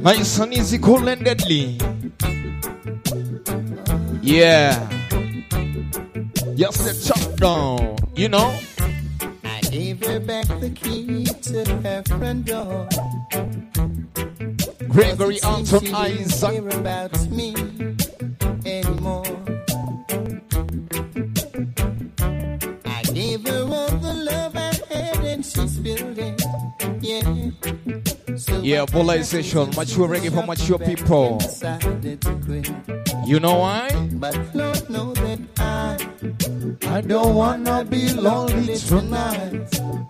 Nice and easy, cool and deadly. Yeah. Just the top down, you know. I gave her back the key to her front door. Gregory Anton Isaac. Care about me anymore. I gave her all the love I had and she spilled it. Yeah. So yeah, polarization, mature reggae for mature people. You know why? But Lord know that I don't wanna be lonely tonight.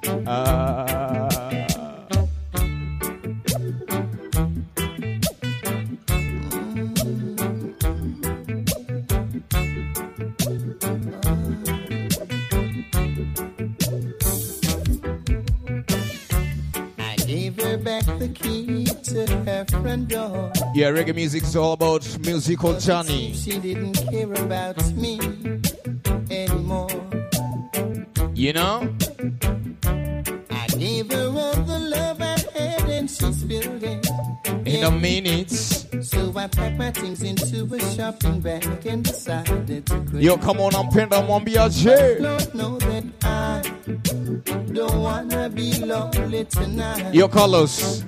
I gave her back the key to her front door. Yeah, reggae music is all about musical journey. She didn't care about me anymore. You know? I gave her all the love I had and she spilled it. In a minute. So I packed my things into a shopping bag and decided to quit. Yo, come on, I'm pinned on one BRJ. Lord know that I don't wanna be lonely tonight. Yo, Carlos.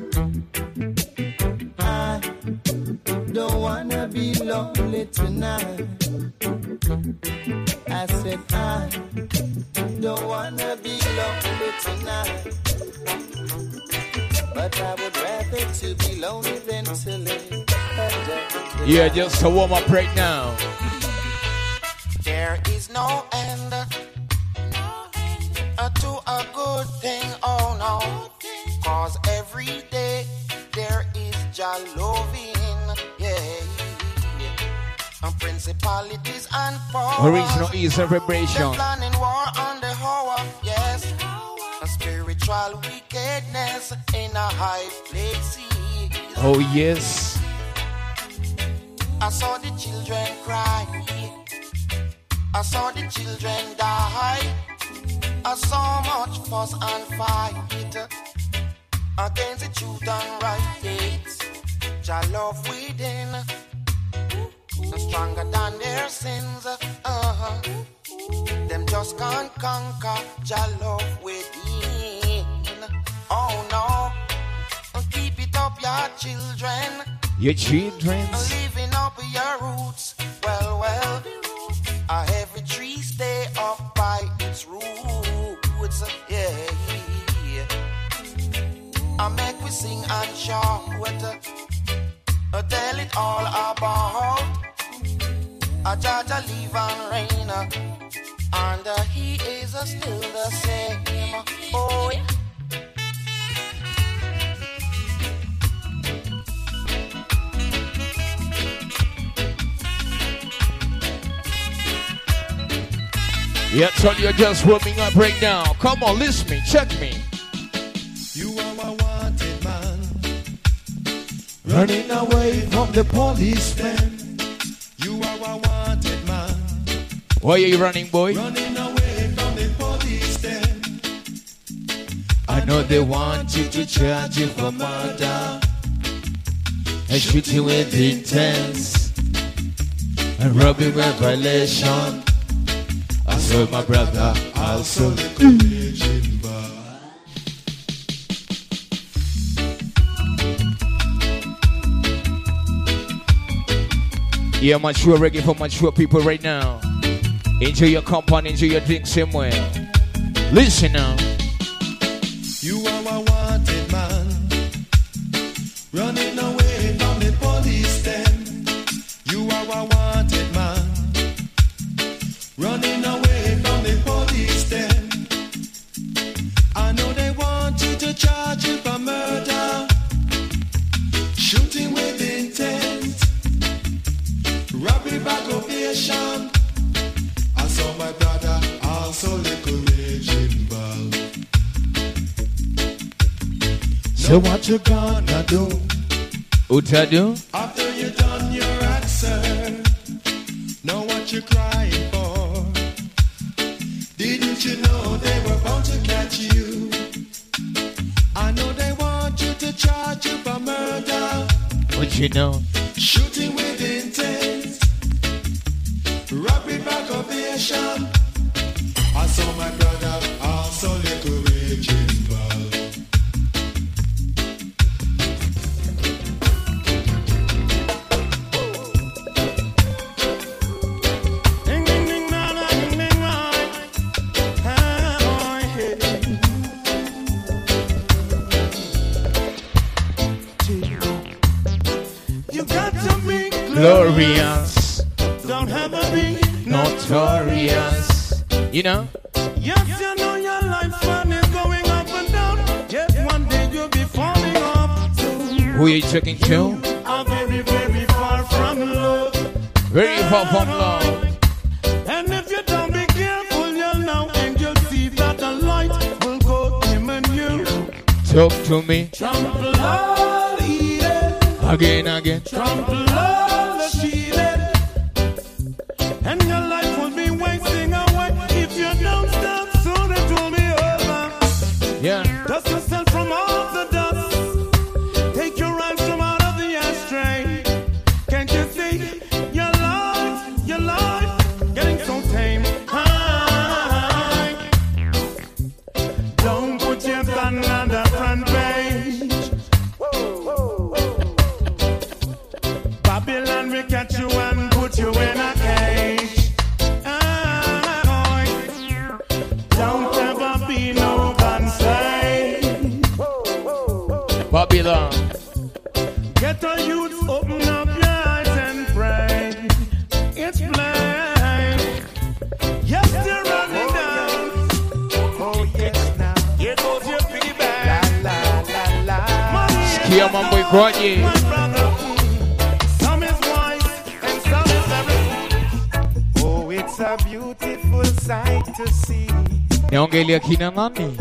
I don't wanna be lonely tonight. I said I don't wanna be lonely tonight. But I would rather to be lonely than to live. Yeah, just a warm up right now. There is no end to a good thing, oh no. Cause every day there is Jah loving, yeah. And principalities and powers. Original is a vibration. Planning war on the hour, yes. A spiritual wickedness in a high place. Oh yes. I saw the children cry. I saw the children die. I saw much fuss and fight against the truth and right. Jah love within, stronger than their sins. Them just can't conquer Jah love within. Oh no, keep it up, your children. Your children. Living up your roots. Well, well. Every tree stay up by its roots. Yeah, yeah. I make we sing and shout. Tell it all about. A Jaja live and reign. And he is still the same. Oh, yeah. Yeah, tell you just warming up right now. Come on, listen me, check me. You are my wanted man, running away from the policeman. You are a wanted man. Why are you running, boy? Running away from the policeman. I know they want you to charge you for murder and shoot you with intent and robbery with violation. I saw my brother also. Yeah, mature reggae for mature people right now. Enjoy your company, enjoy your drink somewhere. Listen now. You are a wanted man, running away from the police then. You are a wanted man, running away from the police then. I know they want you to charge you for murder, shooting with intent, robbery by occupation. I saw my brother also little raging ball. So what you gonna do? What I do? After you done your answer, know what you're crying for. Didn't you know they were bound to catch you? I know they want you to charge you for murder, Don't you know? Shooting with intent. Rapid back ovation. I saw my brother, also little Raging Bull. Glorious, Don't have to be notorious. You know? Yes, you know your lifespan is going up and down. Yes, one day you'll be falling off. Who you checking to? I'm very, very far from love. Very far from love. And if you don't be careful, you'll know, and you'll see that the light will go dim and you. Talk to me. Trample all Eden. Again. Trample all the cheated. And your life will be wasting away. If you don't stop, soon it will be over. Yeah. Dust yourself from all the dust. Take your eyes from out of the ashtray. Can't you see your life getting so tame? Hi. Don't put your gun on the front page. Babylon will catch you and put you in a cage. Don't ever be no gun slave. Babylon. Get the youths, open up your eyes and pray. It's plain. Yes, they're running down. Oh, yes, now. Here goes your feedback. La. Skia mambo ikoje? My brother, some is wise and some is everything. Oh, it's a beautiful sight to see. Naongelea kina nani?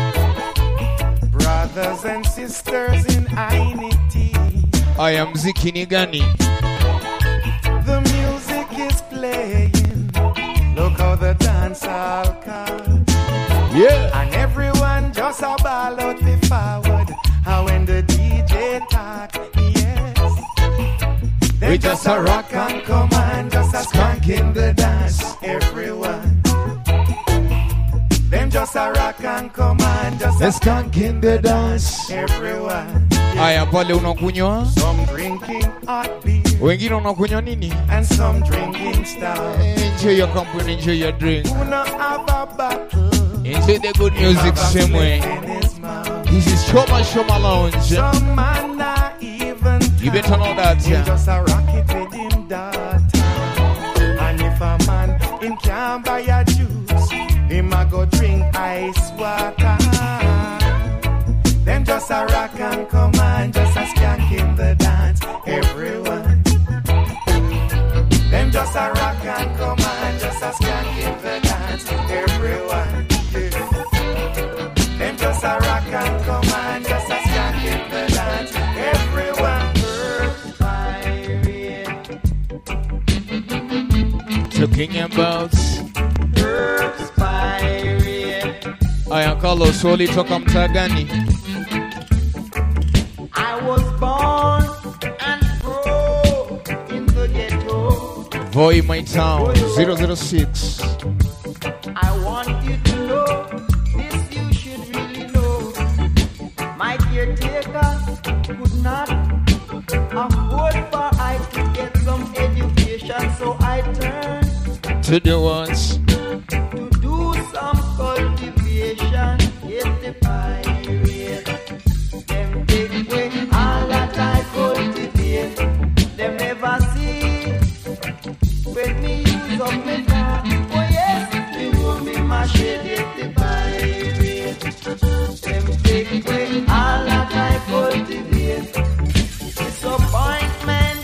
Brothers and sisters in unity. Aya mziki ni gani? The music is playing. Look how the dance all comes. Yeah. And everyone just a ball out the forward. How when the DJ talk, yes. They just a rock and come and just a skunk in the dance. Everyone. Them just a rock and come and just a skunk in the dance. Everyone. Aya pale unakunywa? Some drinking hot beer. Wengine unakunywa nini? And some drinking stout. Enjoy your company, enjoy your drink. Who not have a bottle. Enjoy the good music same way. This is Shoma Lounge. Some man not even You better know that, he yeah. just a rocket with him daughter. And if a man him can't buy a juice, him a go drink ice water. Them just a rock and come and just a skank in the dance. Everyone. Them just a rock and come and just a skank in the dance. Everyone. Yeah. Them just a rock and come and just a skank in the dance. Everyone. Talking about Aya Carlos Soli toka mtaa gani? I was born and grew in the ghetto. Voi my town 006. I want you to know, this you should really know. My caretaker could not afford for I to get some education, so I turned To the ones. to do some cultivation. Get the pirate. Them take away all that I cultivate. Them never see when me use up me car. Oh yes, me will me mash it, get the pirate. Them take away all that I cultivate. Disappointment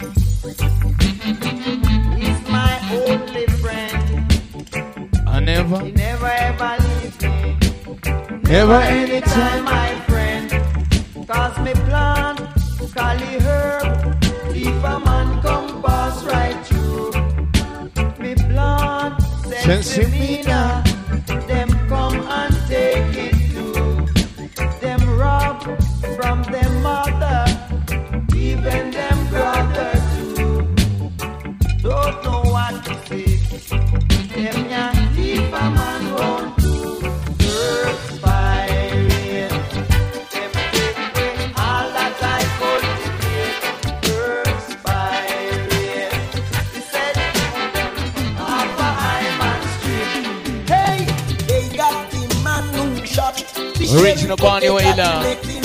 is my only friend. I never. He never ever leave me. Never Anytime, my friend. Cause me plant, cali herb. If a man come pass right through. Me plant, sensimina. Them come and take it too. Them rob from them mother. Even them shot. Original Bonnie Wailer.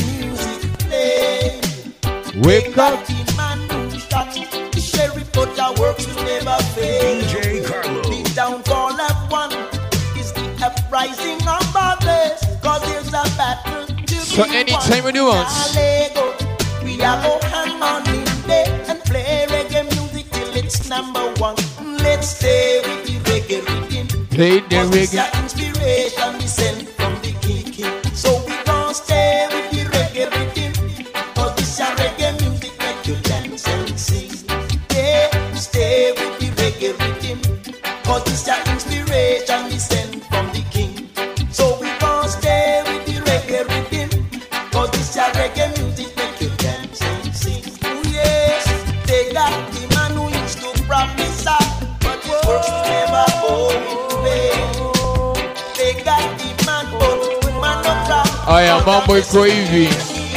Wake up. The sheriff put our works will never fail. DJ Carlo. The downfall of one is the uprising of others. Cause there's a battle to So be anytime won. we do once. We are go hang on in there and play reggae music till it's number one. Let's stay with the reggae rhythm. Play the Cause it's reggae. our inspiration we send from the king. So we gon' stay with the reggae rhythm. Cause this our reggae music make you dance and sing. Yeah, stay with the reggae rhythm. Cause this our inspiration we send from the king. So we gon' stay with the reggae rhythm. Cause this our reggae music make you dance and sing. Oh yes, they got the man who used to prophesy, but his works never go in vain. They got the man, but the man of God. Aya, mambo iko hivi.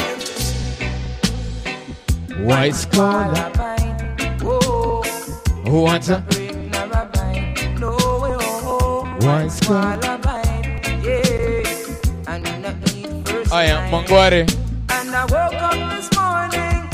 White scholar. Who wants a white scholar? Aya, Mangware. And I woke up this morning,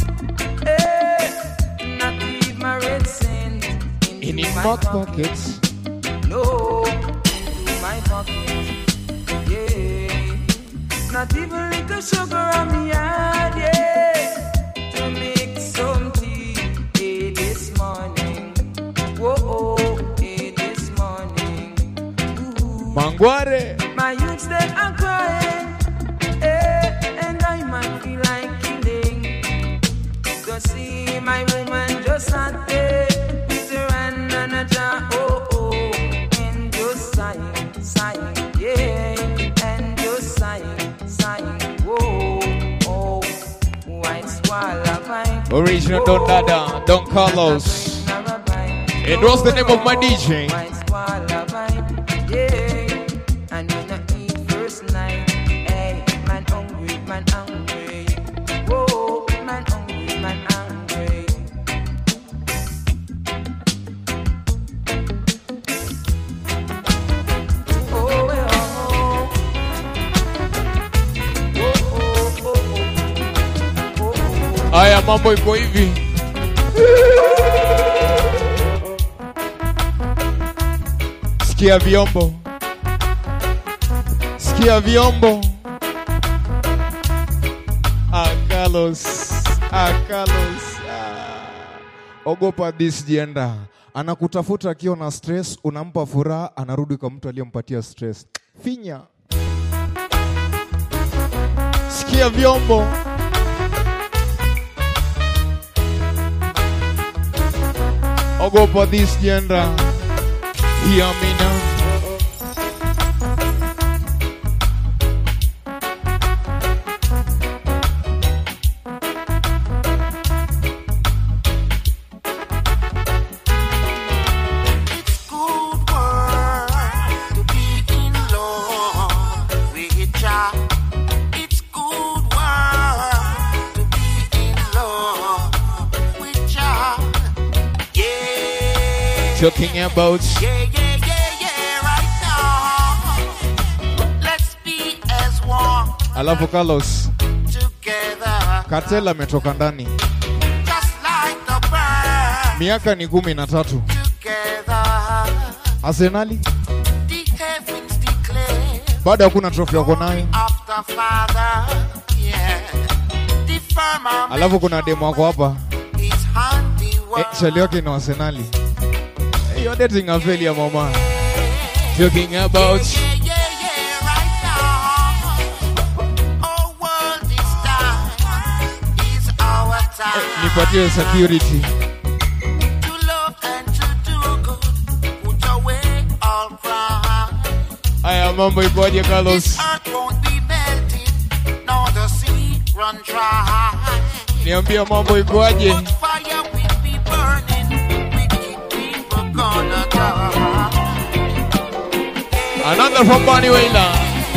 not leave my red cent In his back pockets. No, into my pocket, yeah. Not even little sugar on me head, yeah. To make some tea, this morning. Whoa, this morning. Ooh. Mangware. My youths they are crying, and I might feel like killing. To see my woman just sat there with her hand on a jar, and just sighing, sighing, yeah, and just sighing, whoa, white swallow pine. Original Don Dada, Don Carlos. And what's the name of my DJ? White swallow pine, yeah, and when I eat first night, hey, man hungry, whoa, man hungry, Aya, mambo iko hivi. Sikia vyombo. Sikia vyombo. Carlos. Ogopa this gender. Anakutafuta akiwa na stress, unampa furaha, anarudi kwa mtu aliyempatia stress. Finya. Sikia vyombo. Ogopa this gender. Hear me now. Talking about right now. Let's be as one. Alafu Carlos Together. Katela ametoka ndani. Just like the bird. Miaka ni 13. Together. Arsenali The heavens declare. bado hakuna trophy yako nayo. After Father, yeah. The firmament. Alafu kuna demo wako hapa. His handiwork. Chali yake ni Arsenali. You're dating a failure, mama. Talking about right now. Our world is time. Is our time. nipatie security. To love and to do good. Put away all crime. Aya, mambo ikoje Carlos? This earth won't be melted. Nor the sea run dry. Niambia mambo ikoje? But fire will be burning. Wicked people gonna die. Another from Bonnie Wailer.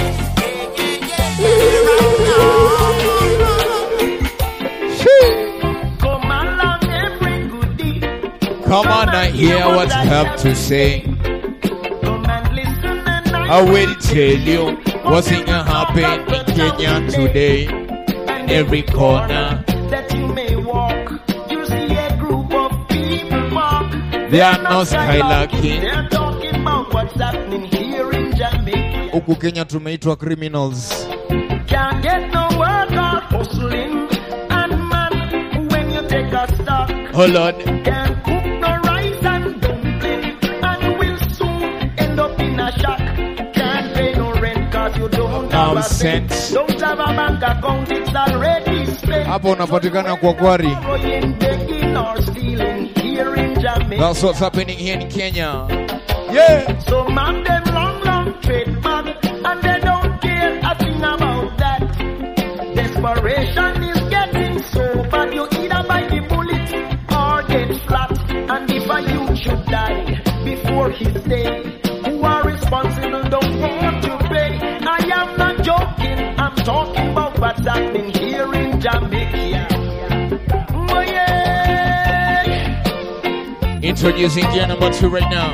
Come along and bring good deed. Come on and hear what I have to say. Come and listen and I will tell you What's going to happen in Kenya today? Every corner that you may walk, you see a group of people walk. They are not skylarking. They're talking about what's happening here in Jamaica. Huku Kenya tumeitwa criminals. Can't get no work or hustling. And man, when you take a stock, Hold on. can't cook no rice and dumpling. And will soon end up in a shack. Can't pay no rent cause you don't have a cent. Nonsense. Don't have a bank account, it's already spent. Hapo unapatikana kwa kwari. Borrowing, begging or stealing here in Jamaica. That's what's happening here in Kenya. Yeah. So man, them long trade man, and they don't care a thing about that. Desperation is getting so bad, you either bite the bullet or get flat. And if a youth should die before his day, who are responsible don't want to pay. I am not joking, I'm talking about what's happening here in Jamaica. Oh yeah. Introducing gear number 2 right now.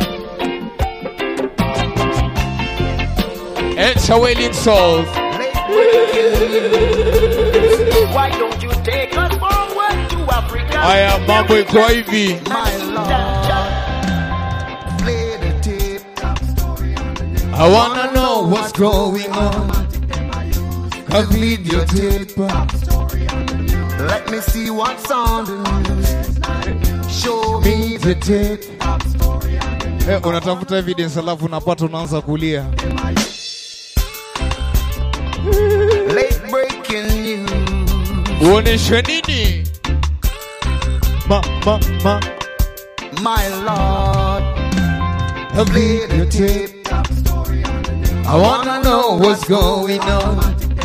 It's a wailing soul. Why don't you take us forward to Africa? I am Mambo Ivy. My Lord, play the tape. I wanna know what's going on. Complete your tape. Let me see what's on the news. Show me the tape. Unatafuta evidence alafu unapata unaanza kulia. late breaking news. Uoneshe nini? My Lord, play the tape. I wanna know what's going on.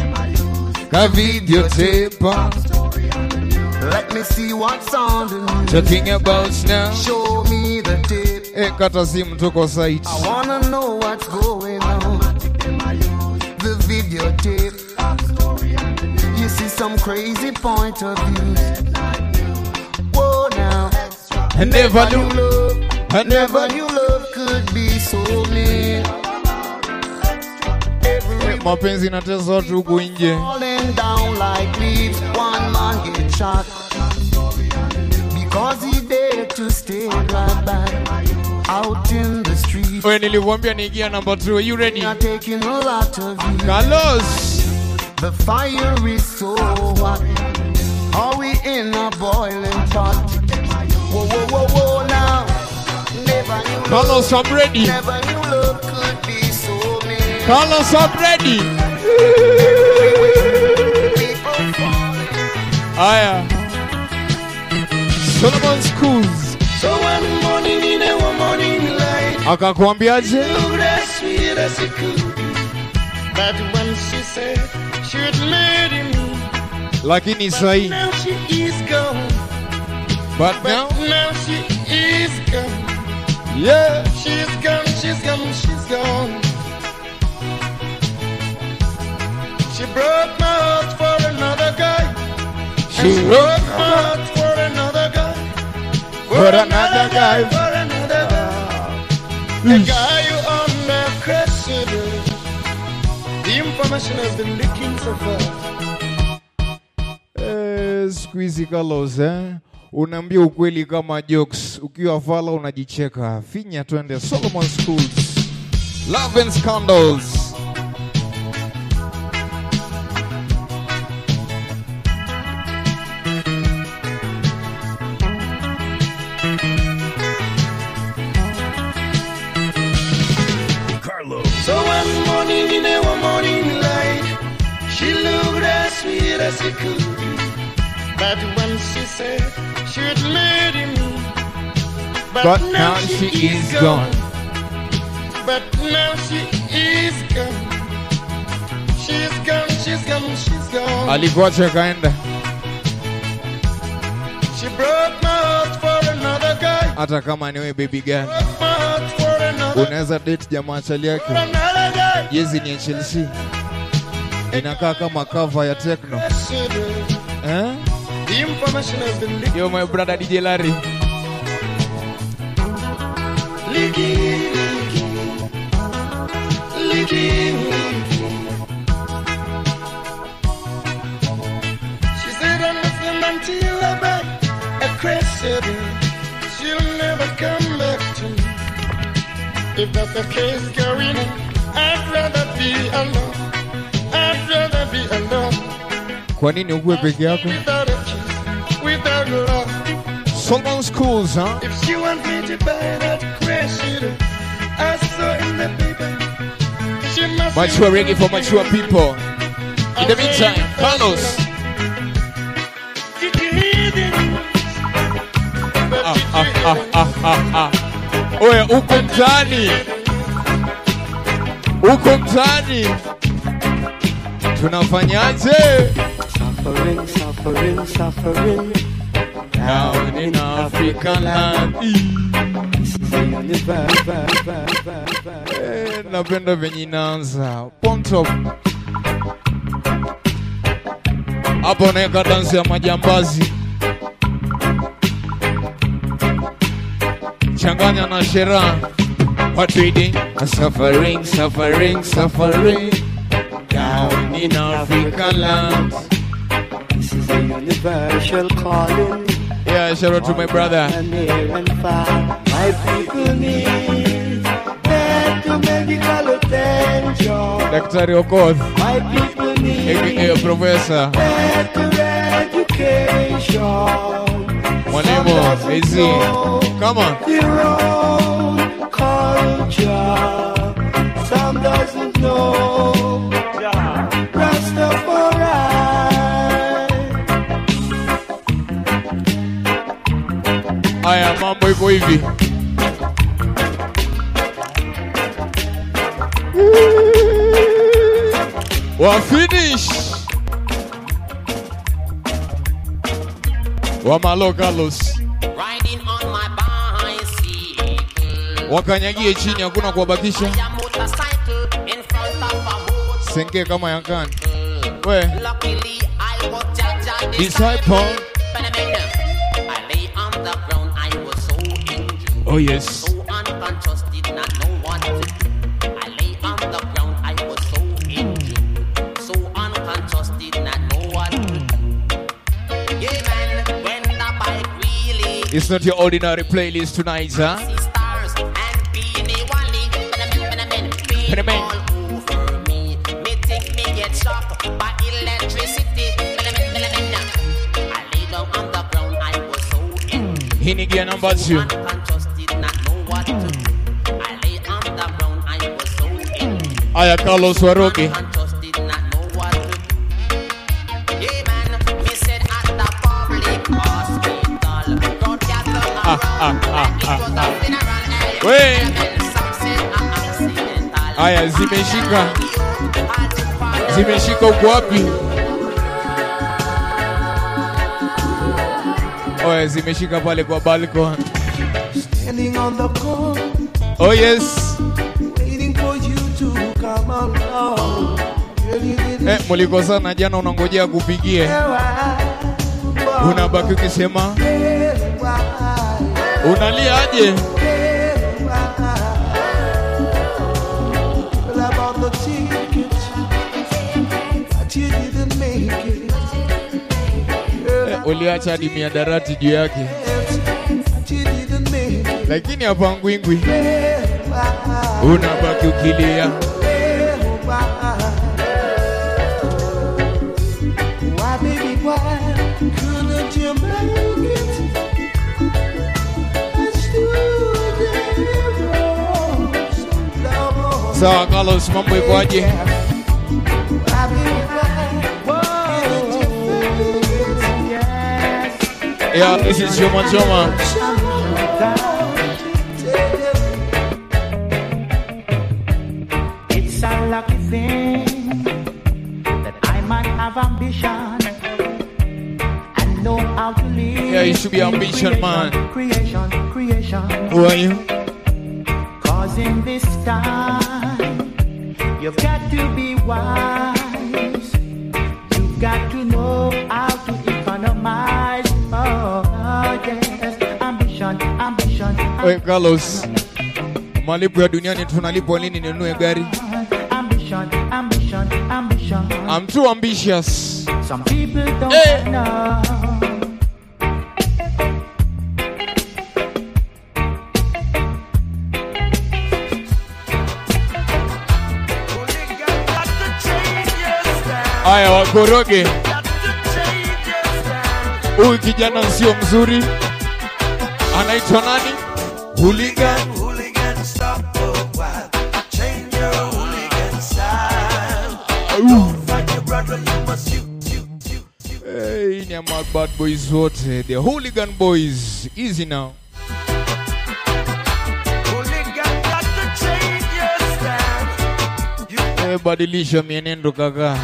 Video tape. Let me see what's on the news. Talking about now. Show me the tape. Kata simu tuko site. I wanna know what's going on. The videotape. You see some crazy point of views. Whoa now. I never knew love. I never Never knew love could be so mean. mapenzi natesa watu huku nje. Falling down like leaves. One man get shot because he dared to stay right back out in the street. Wewe niliwaambia niingia number 2. Are you ready? Not taking a lot of you. Carlos. The fire is so hot. Are we in a boiling pot? Whoa, whoa, whoa, whoa, now. Never knew Carlos, I'm ready. Never knew love could be so mean. Carlos, I'm ready. People falling. Aya. Solomon Schools. So one morning in a morning light, Akakwambiaje? looked as sweet as it could. But when she said she'd marry me, Lakini sahi. now she is gone. But now, Now she is gone. yeah. She's gone, she's gone, she's gone. She broke my heart for another guy. She broke my heart for another guy. For another guy. For another guy. The guy you under crushed. The information has been leaking so far. Squeezy Carlos, unaambia ukweli kama jokes. Ukiwa fala unajicheka. Finya twende Solomon Schools. Love and Scandals. So one morning in a morning light, she looked as sweet as she could. But when she said she'd marry me, But now she is gone. But now she is gone. She's gone, she's gone, she's gone. Alikuacha kaenda. She broke my heart for another guy. Hata kama niwe baby girl. Broke my heart for another, Unaweza date jamaa chali yake. for another guy. Jezi ni ya Chelsea. Inakaa kama cover ya Techno. The information has been leaked. Yo my brother DJ Larry. Leaking, leaking, leaking. if that's the case, going, I'd rather be alone. I'd rather be alone. Kwa nini ukuwe peke yako? Without a kiss, without love. Solomon Schools, huh? If she wants me to buy that crazy, I saw in the paper. She must Mature reggae for mature people. In the meantime, Carlos. Oye, uko mtaani. Uko mtaani. Tunafanyaje? Suffering, suffering, suffering. Down in African land. Napenda venye inaanza. Pontop. Hapo naeka dansi ya majambazi. Changanya na shera. What reading? Suffering, suffering, suffering. Down in African land. This is a universal calling. Yeah, shout out to my brother. My people need better medical attention. Daktari Okoth. My people need AKA Professor. better education. Mwalimu, easy. Come on. Their own culture. Some doesn't know. Rastafari. Haya, mambo iko hivi. Wa finish. Wa malo Carlos. Riding on my bicycle. Wakanyagie chini, hakuna kuwabakisha. A motorcycle in front of a motorcycle. Senge kama yankani. We, Luckily, I was Jaja disciple. I lay on the ground, I was so injured. Oh yes. So unconscious, did not know what to do. I lay on the ground, I was so injured. So unconscious, did not know what to do. Yeah, man, when the bike really It's not your ordinary playlist tonight, huh? see stars and Beanie Wally, beam all over me. Me think me get shocked by electricity. I lay down on the ground, I was so injured. Hinigia number 2. Unconscious, did not know what to do. I lay on the ground, I was so injured. Aya Carlos Waroge. Unconscious, did not know what to do. Yeah, man, me said at the public hospital, crowd gather around, like it was a funeral. Wait. Some said an accidental. Aya zimeshika. Zimeshika uko wapi? Oye, zimeshika pale kwa balcony. Standing on the corner, Oh yes. waiting for you to come along. Girl, you didn't Mulikosana jana, unangojea kupigie. Unabaki ukisema unalia aje? Well, I bought the ticket, but you didn't make it. Uliacha hadi miadarati juu yake. But you didn't make it. Lakini hapa ngwingwi unabaki ukilia. Why, baby, why couldn't you make it? I stood there so long. Sawa Carlos, mambo iko aje? Why, baby, why couldn't you make it? Yeah, this is Choma Choma. It's a lucky thing that I might have ambition and know how to live. Yeah, you should be ambition, man. Creation. Who are you? Cause in this time, you've got to be wise. You've got to know how to economize. Oh, yes. Ambition. Hey, Carlos. Malipo ya duniani tunalipwa lini ninunue gari? Ambition. I'm too ambitious. Some people don't know. Aya wakoroge. Huyu kijana sio mzuri. Anaitwa nani? Hooligan. Hooligan, stop a while. Change your hooligan style. Fight your brother, you must you. Hey, ni ama bad boys wote. The hooligan boys. Easy now. Hooligan got to change your style. Badilisha mienendo kaka.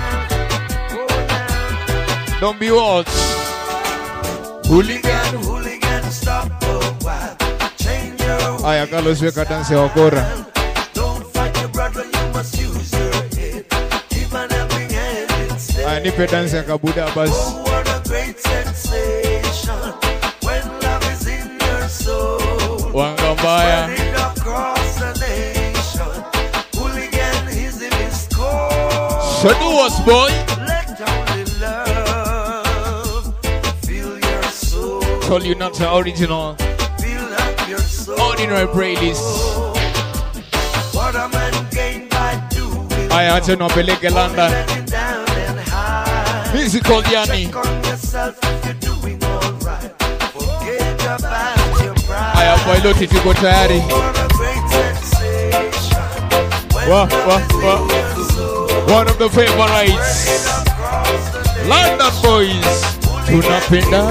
Don't be what? Hooligan, hooligan, stop a while. Change your Aya Carlos weka dance wakora. Don't fight your brother, you must use your head. Keep on helping hand instead. Aya nipe dance ya kabuda basi. Oh, what a great sensation when love is in your soul. Wangambaya. Spreading across the nation. Hooligan is in his core. So do us, boy. Let only love fill your soul. Told you not the original. Fill up your soul. Ordinary playlist. What a man gained by doing. Aya acha nopeleke London. Letting down and high. Musical Yanni. Check on yourself if you're doing alright. Forget about your pride. Aya pilot tuko tayari. What a great sensation when Wah, love wah, is in wah. your soul. One of the favorites. Across the nation. London boys. Tunapenda.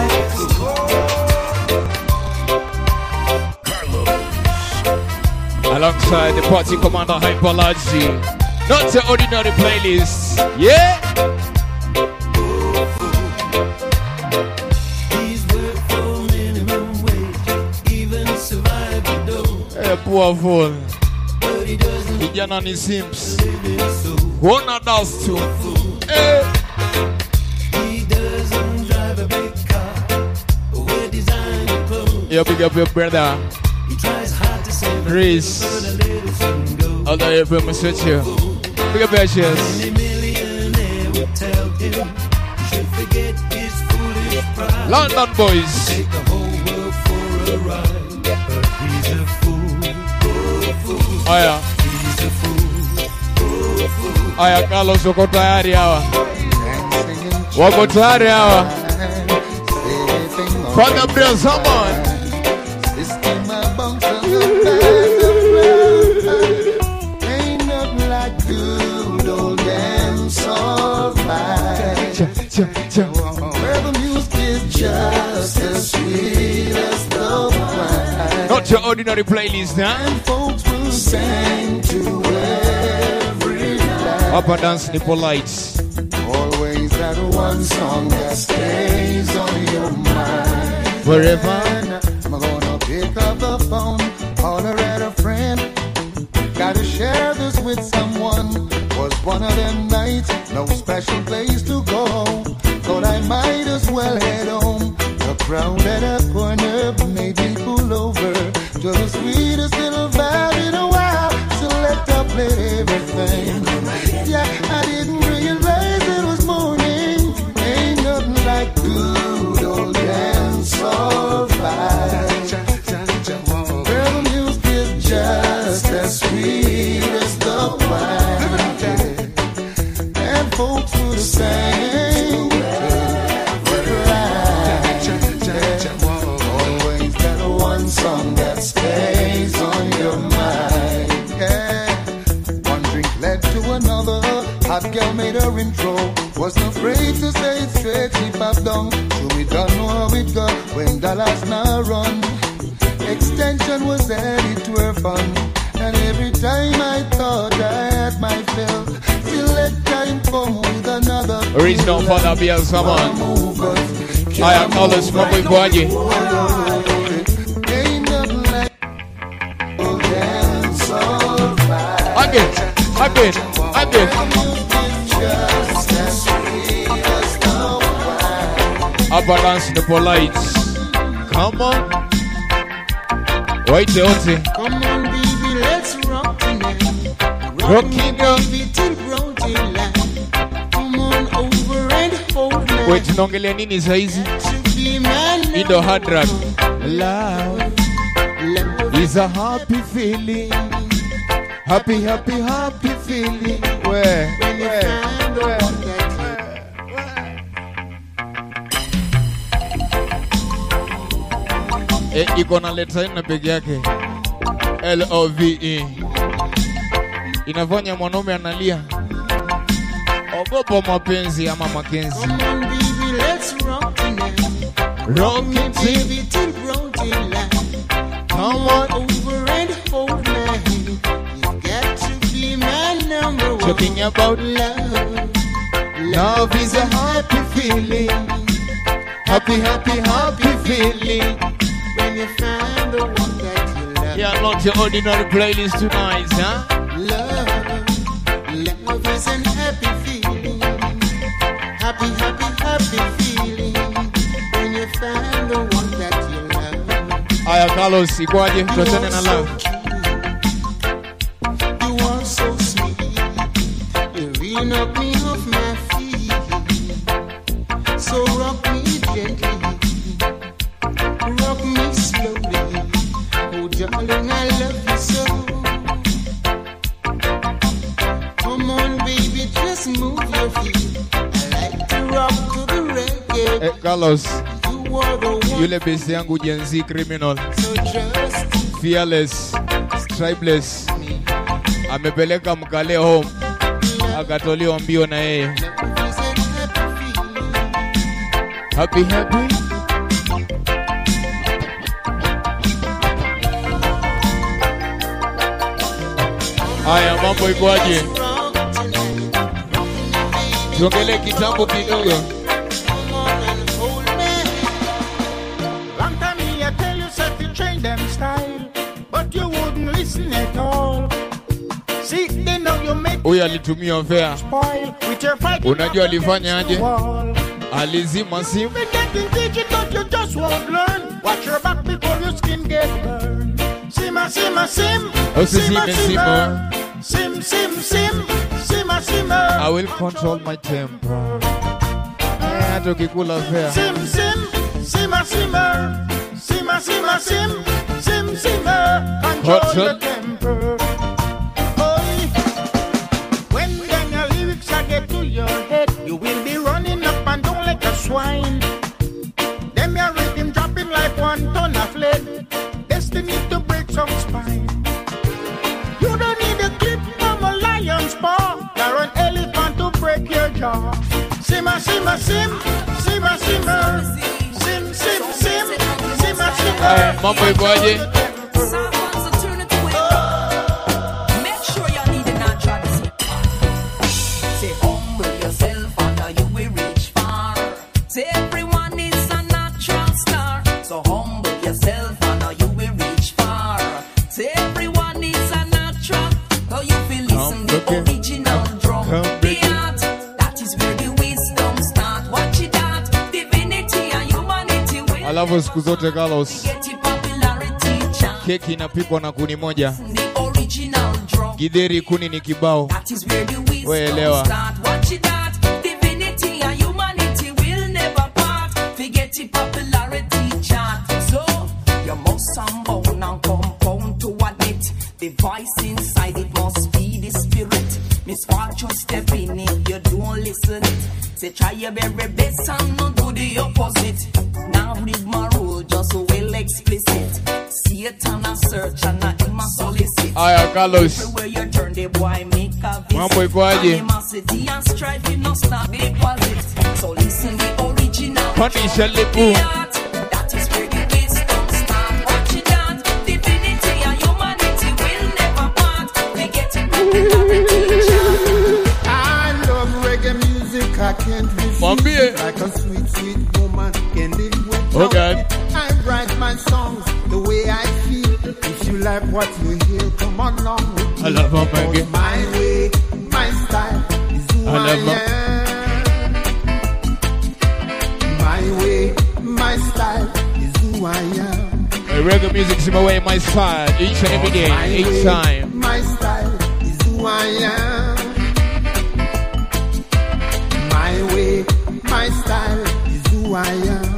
Alongside the party commander Hyperlogy. Not the ordinary playlist. Yeah. He's work for minimum wage, even survive the dough. Poor fool. But he doesn't Kijana ni Sims. live it so. Wanna dance too. He doesn't drive a big car or wear designer clothes. Yeah, big up your brother. He tries hard to save Chris. but a little thing goes. Although you feel me switch you. Big up your chest. Any millionaire would tell him he should forget his foolish pride. London boys. Take the whole world for a ride, but he's a fool. Oh yeah. He's a fool. Aya Carlos uko tayari hawa. Wako tayari hawa. Father Bria Zaman. Ain't nothing like good old dancehall vibe. Where the music is just as sweet as the wine. Not your ordinary playlist, huh? And folks will sing to every line. Up and dance nipple lights. Always that one song that stays on your mind. Forever. I'm gonna pick up the phone, holler at a friend. Gotta share this with someone. Was one of them nights, no special place to go. Thought I might as well head home. The crowd at a corner made me pull over to the sweetest little vibe in a while. Select up, play everything. Yeah, I didn't realize it was morning. Ain't nothing like good old dancehall vibe. Where the music is just as sweet as the wine. And folks would sing always that one song that stays on your mind. Yeah. One drink led to another. Hot girl made her intro. Wasn't afraid to say it straight. She popped down. So we don't know how it go when dollars now run. Extension was added to her fun. And every time I thought I had my fill, still let time come with another. Original Father Bria Zaman. Aya Carlos mambo ikoaje? Ain't nothing like dancehall vibe. Again. Just as sweet as the wine. Up and dance nipple lights. Come on. Wait the ote. Come on, baby, let's rock tonight. Rocking girl. Baby, till brown till light. Come on over and hold me. Wait, tunaongelea nini saizi? To be my Indo hard rock. love. It's a happy feeling. Happy feeling. Where? Iko na letter nne peke yake. LOVE. Inafanya mwanaume analia. Ogopa mapenzi ama makenzi. Come on, baby, let's rock tonight. Rock it, baby, till broad daylight. Come on, over and hold my hand. You got to be my number one. talking about love. love is a happy feeling. Happy, happy, happy feeling. When you find the one that you love. Yeah, not your ordinary playlist tonight, huh? Love is an happy feeling. Happy, happy, happy feeling. When you find the one that you love. Aya, Carlos, ikoaje? Tuachane na love. You are so sweet. You really knock me off my feet. So rock me gently. Rock me slowly. Oh, darling, I love you so. Come on, baby, just move your feet. I like to rock to the reggae. Carlos, You are the one. yule besi yangu Gen Z criminal, So just fearless, stripeless, amepeleka mkale home, akatoliwa mbio na yeye. love is a happy feeling. Happy, happy. Aya, mambo ikoaje? Rock tonight. Tuongelee kitambo kidogo. Come on and hold me. Long time me I tell you set to change them style, but you wouldn't listen at all. See, they know you make Huyu alitumia fare. spoil with your fight. Unajua alifanya aje? Alizima simu. Been getting digital, you just won't learn. Watch your back before your skin gets burned. Simmer, simmer, sim. Oh, si, Simmer, simmer, simmer. Sim, sim, sim. Simmer, simmer. I will control my temper. Hata ukikula fare. Sim, sim. Simmer, simmer. Simmer, simmer, sim. Sim, simmer. Control Hot your shot. temper. Oi. When then your lyrics I get to your head, you will be running up and down like a swine. Them your rhythm dropping like 1 ton of lead. Destiny to break some spine. You don't need a clip from a lion's paw, or an elephant to break your jaw. Simmer, simmer, sim. Simmer, simmer. Sim, sim, sim. Simmer, Aya, simmer. mambo ikoaje? Make sure you need a natural seat. Say humble yourself and you will reach far. Say everyone is a natural star. So humble yourself and you will reach far. Say everyone is a natural. So you feel listen the okay. original drum. Come The break it. art, that is where the wisdom start. Watch it out, divinity and humanity will Alafu siku zote Carlos, get the popularity chant. keki inapikwa na kuni moja. The original drum. Githeri kuni ni kibao. That is where the Waelewa. wisdom start. Watch it out. Divinity and humanity will never part. Forget the popularity chart. So you must unbound and compound to admit the voice inside it must be the spirit. Misfortune step in if you don't listen it. Say try your very best and not do the opposite. Now read my rule just well explicit. Satan a search and a him a solicit. Aya, Carlos, Everywhere you turn, the boy make a visit. mambo ikoaje? Animosity and strife, it no stop deposit. So listen the original. Panisha The lipu. art, that is where the wisdom start. Watch it out. Divinity and humanity will never part. They get it popularity chart. I love reggae music, I can't Mwambie. refuse. Like a sweet, sweet woman can live with Oh, God. I write my songs the way I feel. If you like what you hear, come on along with me. I love my Because reggae. my way, my style is who I I, love my- am. My way, my style is who I am. Reggae music's my way, my style. Each and every day, My each way, time. my style is who I am. My way, my style is who I am.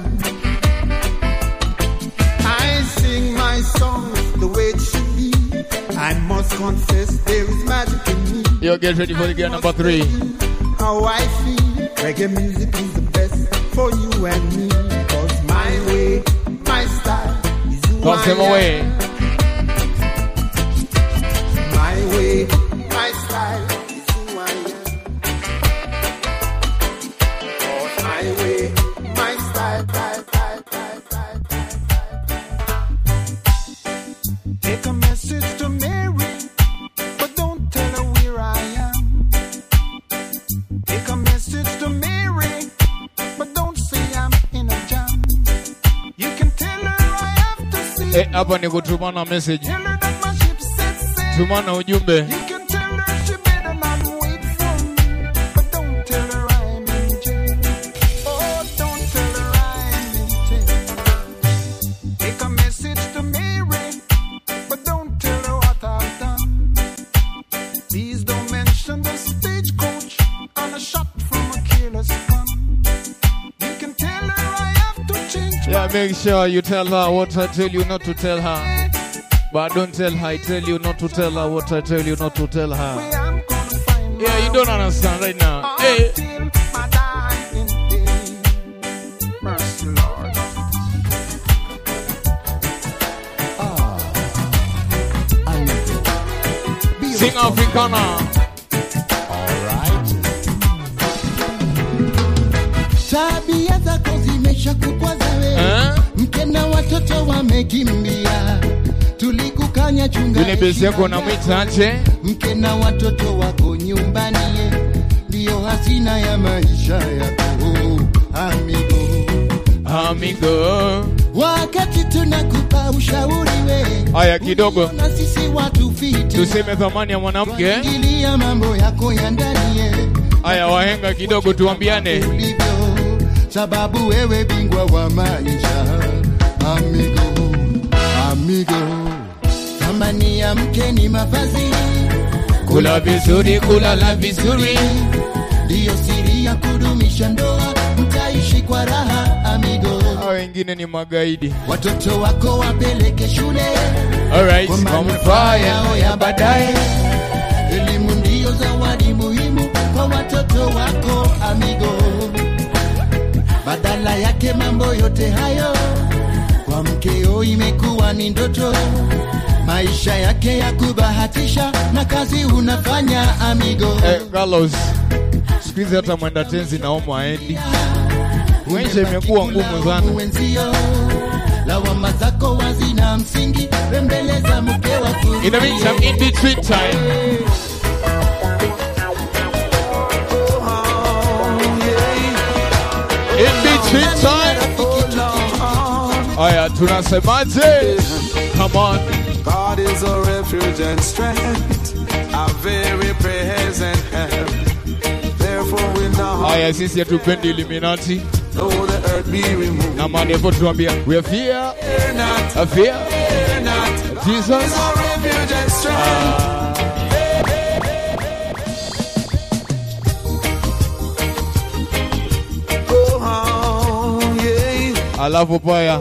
I sing my songs the way it should be. I must confess there is magic in me. Yo, get ready for the gear number 3. How I feel, reggae music is the best for you and me. Cause my way, my style is who Toss them away. My way, my style is who I am. Oh, my way, my style. Take a message to Mary, but don't tell her where I am. Take a message to Mary, but don't say I'm in a jam. You can tell her I have to see. Hapa ni kutumana message. Tell her that my ship set sail. Tumana ujumbe. You can tell her she better not wait for me, but don't tell her I'm in jail. Oh, don't tell her I'm in jail. Take a message to Mary, but don't tell her what I've done. Please don't mention the stagecoach and a shot from a careless gun. You can tell her I have to change. Yeah, make sure you tell her what I tell you not to tell her. But don't tell her I tell you not to tell her what I tell you not to tell her. Yeah, you don't understand right now. Hey. Until my dying day. Mercy, Lord. Sing Africana. Tabia zako zimeshakukwaza wewe. Mke na watoto wamekimbia. Tulikukanya chunga. Ile besi yako na mwitache. Mke na watoto wako nyumbani. Ndio hazina ya maisha yako. Amigo. Amigo. Wakati tunakupa ushauri we. Haya kidogo. Na sisi watu fiti. Tuseme thamani ya mwanamke. Ingilia mambo yako ya ndani. Haya wahenga kidogo tuambiane. Sababu wewe bingwa wa maisha. Amigo, amigo. Thamani ya mke ni mavazi. Kula vizuri, kulala vizuri. Ndiyo siri ya kudumisha ndoa. Mtaishi kwa raha, amigo. Hao wengine ni magaidi. Watoto wako wapeleke shule. Alright, kwa manufaa yao ya baadaye. Elimu ndiyo zawadi muhimu kwa watoto wako, amigo. Badala yake mambo yote hayo kwa mkeo imekuwa ni ndoto. Maisha yake ya kubahatisha na kazi unafanya, amigo. Carlos, siku hizi hata mwenda tenzi na omo aendi. Maisha imekuwa ngumu sana. Lawama zako hazina msingi, bembeleza mke wako. In the meantime, in between time. In between time. Aya, tunasemaje? Come on. God is a refuge and strength, a very present help. Therefore we know. Aya, sisi hatupendi Illuminati. Though the earth be removed. Na mani hapo tuambia, we fear not. A fear not. Jesus is our refuge and strength. Alafu paya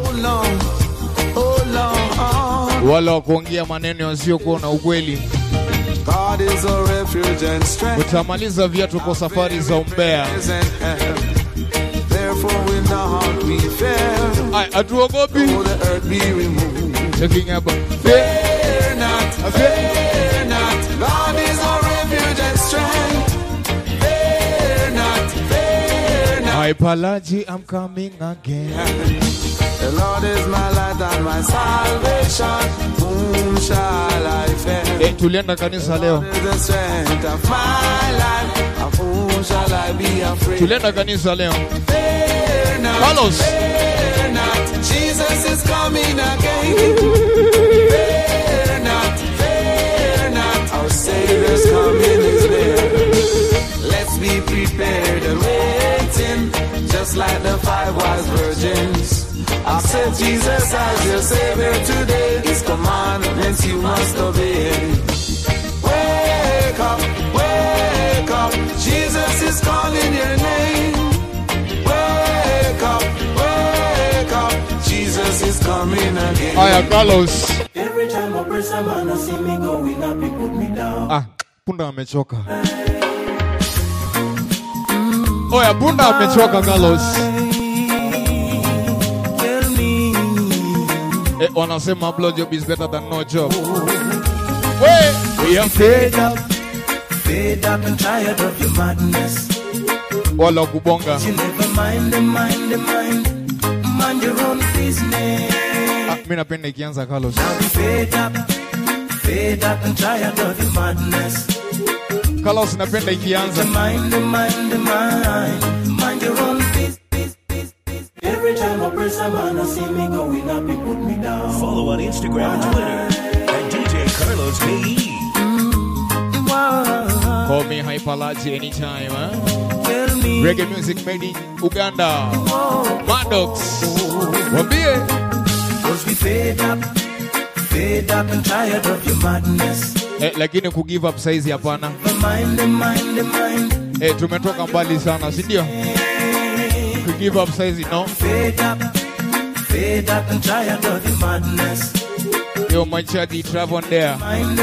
wala kuongea maneno yasiyokuwa na ukweli. God is a refuge and strength. Utamaliza viatu kwa safari za umbea. Therefore we not we fear. Atuogopi. The earth be removed. Taking up. Fear not. Fear not. God is a refuge and strength. Fear not. Fear not. My Palaji, I'm coming again. The Lord is my light and my salvation. Whom shall I fear? Tulienda kanisa leo. The strength of my life. Of whom shall I be afraid? Tulienda kanisa leo. Fear not. Carlos. Fear not. Jesus is coming again. Fear not. Fear not. Our Savior's coming is there. Let's be prepared and waiting, just like the 5 wise virgins. Accept Jesus as your Savior today. His commandments you must obey. Wake up, wake up. Jesus is calling your name. Wake up, wake up. Jesus is coming again. Aya, Carlos. Every time I press a man, I see me going up, he put me down. Punda amechoka. Oya, Punda amechoka, Carlos. Wanasema blowjob is better than no job. We are fed up and tired of your madness. Wala kubonga. You never mind your own business. Mimi napenda ikianza Carlos. Now we fed up and tired of your madness. Carlos napenda ikianza. Mind your own business. Every time I press a man, I see me going up, he put me down. Follow on Instagram and Twitter at DJ Carlos KE. Call me Hyperlaji anytime, huh? Reggae music made in Uganda. Maddox. Wambie. Cause we fed up and tired of your madness. Lakini ku give up size hapana. Mind. Tumetoka mbali sana, si ndio? Ku give up size, no? Fed up and tired of your madness. Yo, my chatty travel there. Mind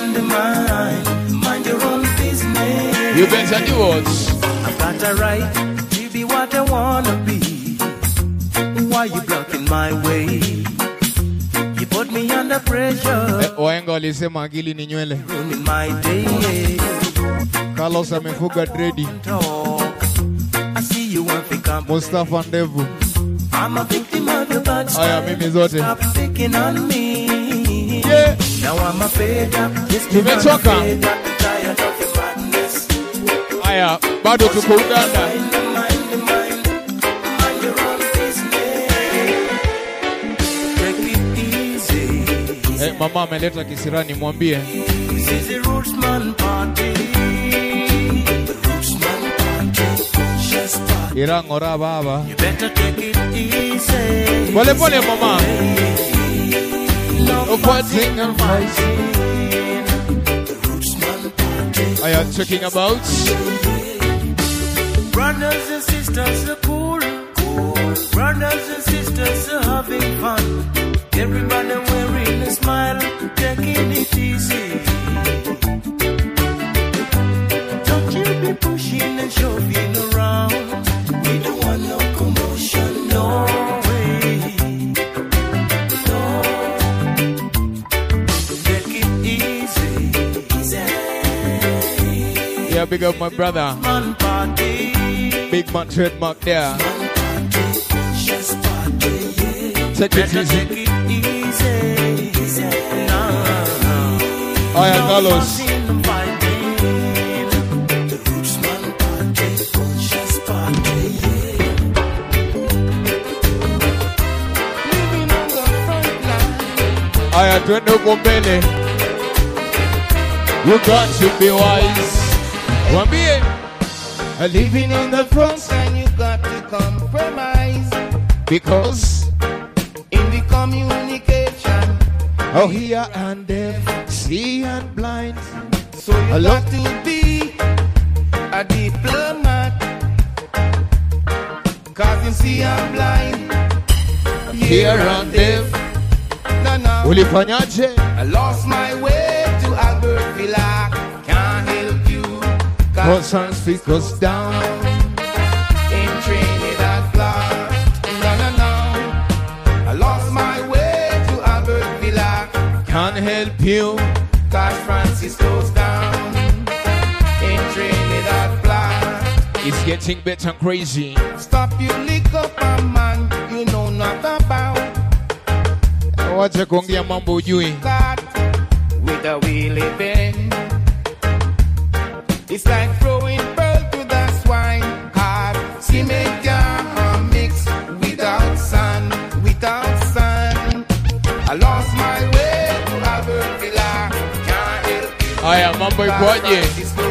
your own business. You better do what? I've got a right to be what I wanna be. Why you blocking my way? You put me under pressure. Wahenga walisema akili ni nywele. Ruining my day. Carlos amefuga dreadi. I see you want to come. Mustafa ndevu. I'm a victim of your bad style. Aya mimi zote. Stop picking on me. Yeah. Now I'm a fed up. Tumechoka. Aya, bado tuko Uganda. Mama ameleta kisirani, mwambie. This is the Rootsman party. The Rootsman party. Just party. Irangora baba. You better take it easy. Pole pole mama. No fighting and fighting. The Rootsman party. I am talking about brothers and sisters are cool. Brothers and sisters are having fun. Everybody wearing a smile, taking it easy. Don't you be pushing and shoving around. We don't want no commotion, no way. No. Take it easy, easy. Yeah, big up my brother. Man party. Big man trademark there. Man party, just party, yeah. Take it easy. Take it easy, easy. No. I am Carlos. The Rootsman party, just party, yeah. Living on the front line. I am Twendo Gombele. You got to be wise. Wambie. Living on the front line, you got to compromise. Because in the communication, oh, hear and deaf, see and blind. so you got to be a diplomat. Cause you see I'm blind, Hear and deaf. No. Ulifanyaje? I lost my way to Albert Villa. Can't help you. Cause and speak us down. In Trinidad Block. No. I lost my way to Albert Villa. Can't help you. Cause Francisco's down. In Trinidad Block. It's getting better and crazy. Stop you lick up a man you know not about. Wacha kuongea mambo ujui. God with a we living. It's like throwing pearl to the swine. Hard, see me can't mix without sun. I lost my way to Albert Villa. Can't help you. Aya, mambo ikoje?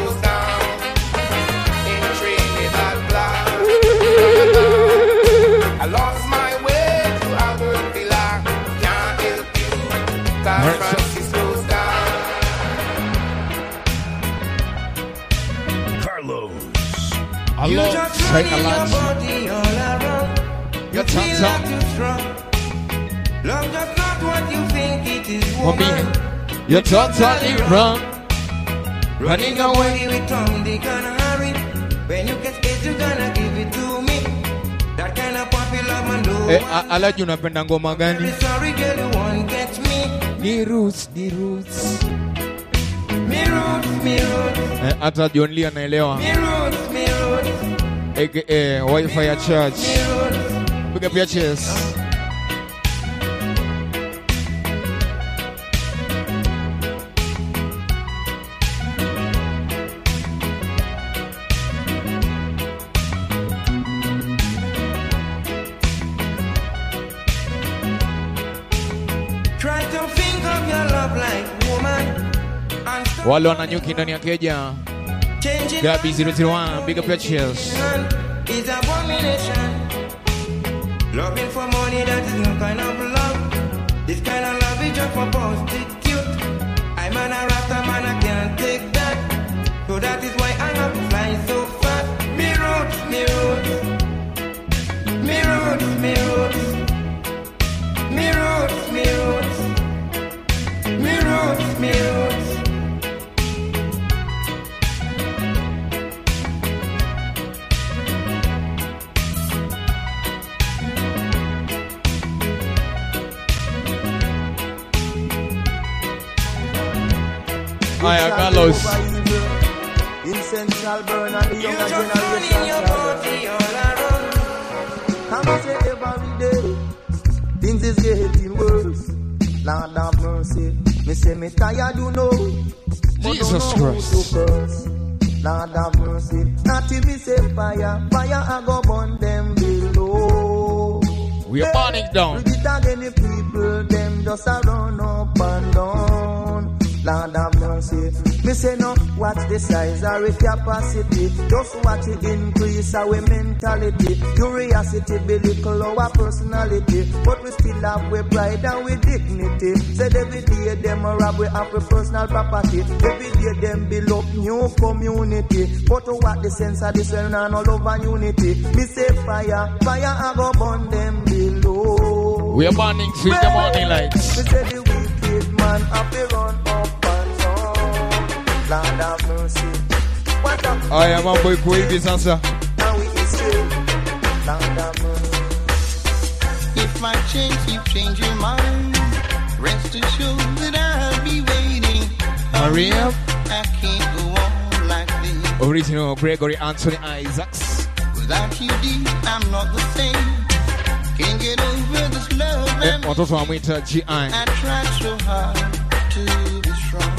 I lost my way to Albert Villa. Can't help you. San Francisco's down. Carlos. Hello, say a lot. Your feel like too strong. Love just not what you think it is. For me, you're totally wrong. Running away with Tom, they gonna hurry. When you get space, you gonna give it to me. That kind of popular man do. Alaji unapenda ngoma gani? Sorry girl, you want Ni roots. Me roots. Hata John Lee anaelewa. Me roots. AKA Wi-Fi ya church. Big up your chest. Try to think of your love like woman. Wale wananyuki ndani ya keja. Gabi 001, big up your chest. Is abomination. Loving for money, that is no kind of love. This kind of love is just for prostitute. I'm an a rasta man, I can't take that. So that is why I'm not flying so fast. Me roots. Me roots. Me roots. Me roots. Me roots. Me roots. Me roots. Hiya, Carlos. Essential burn and the younger generation. Come and say every day, things is getting worse. Lord have mercy. Me say me tired, you know. Jesus Christ. Lord have mercy. Not till me say fire, I go burn them below. We are burning down. We get again the people, them just a run up and down. Lord have mercy. Me say no, watch the size of our capacity. Just watch it increase our mentality. Curiosity be little our personality. But we still have we pride and we dignity. Said every day them rob we have we personal property. Every day them build up new community. But what the sense of this when and all over unity. Me say fire, I go burn them below. We are burning through the morning lights. Me say the wicked man have to run up. Lord have mercy. I am a boy for this answer. If I change, you change your mind. Rest assured that I'll be waiting. Hurry up. I can't go on like this. Original Gregory Anthony Isaacs. Without you, deep, I'm not the same. Can't get over this love. Watoto wa mwita GI. I tried so hard to be strong.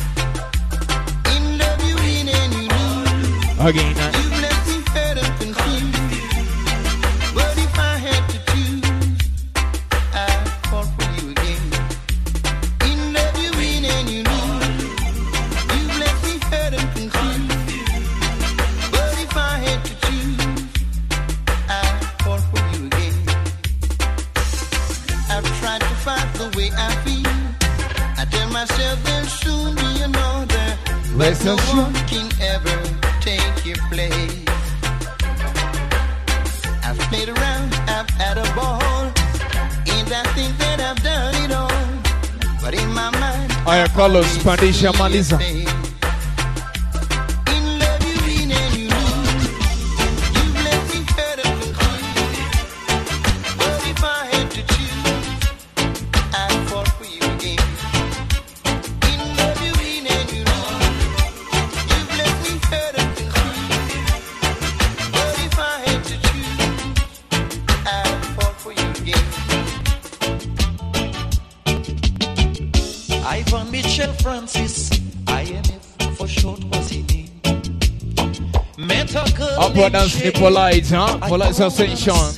Again, you've left me fed and confused. But if I had to choose, I'd fall for you again. In love you win and you lose. You've left me fed and confused. But if I had to choose, I'd fall for you again. I've tried to fight the way I feel. I tell myself there'll soon be another. But no one can ever take your place. I've played around, I've had a ball, and I think that I've done it all. But in my mind, Hiya, Carlos, Pandisha Maliza. In love you win and you lose. You've left me hurt and confused. But if I had to choose, I'd fall for you again. In love you win and you lose. You've left me hurt and Ivan Mitchell Francis, INF for short was he name. Met a girl Upward dance ni polite, huh? Polite sensation.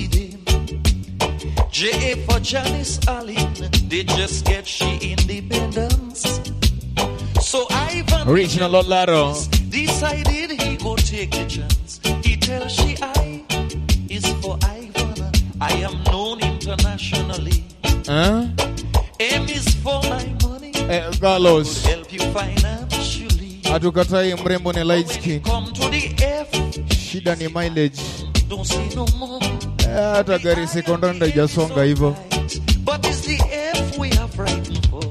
J.A. for Janice Allen, they just get she independence. So Ivan Original Lotlaro decided he go take the chance. He tells she I is for Ivan. I am known internationally. Huh? M is for my money. Carlos, help you financially. hatukatai mrembo ni light skin. Come to the F. Shida ni mileage. Don't say no more. Hata gari sekondari haijasonga hivyo. But it's the F we are frightened for.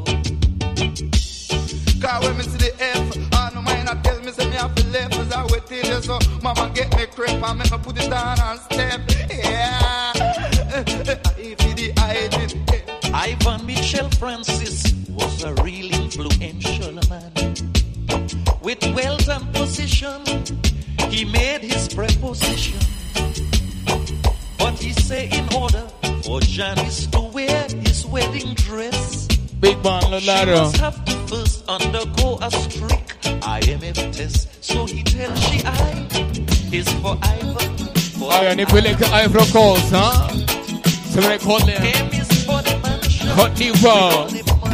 Cause when me see the F, I no mind I tell me say me have to left as I wait till you so mama get me crap and make me put it down and step. Yeah. If the I did Ivan Mitchell Francis, was a real influential man. With wealth and position, he made his preposition. But he say in order for Janice to wear his wedding dress, Big Bang she Lolado. must have to first undergo a strict IMF test. So he tells she I is for Ivan. I need to like Ivory Coast, huh? So when I call them Hot Diva,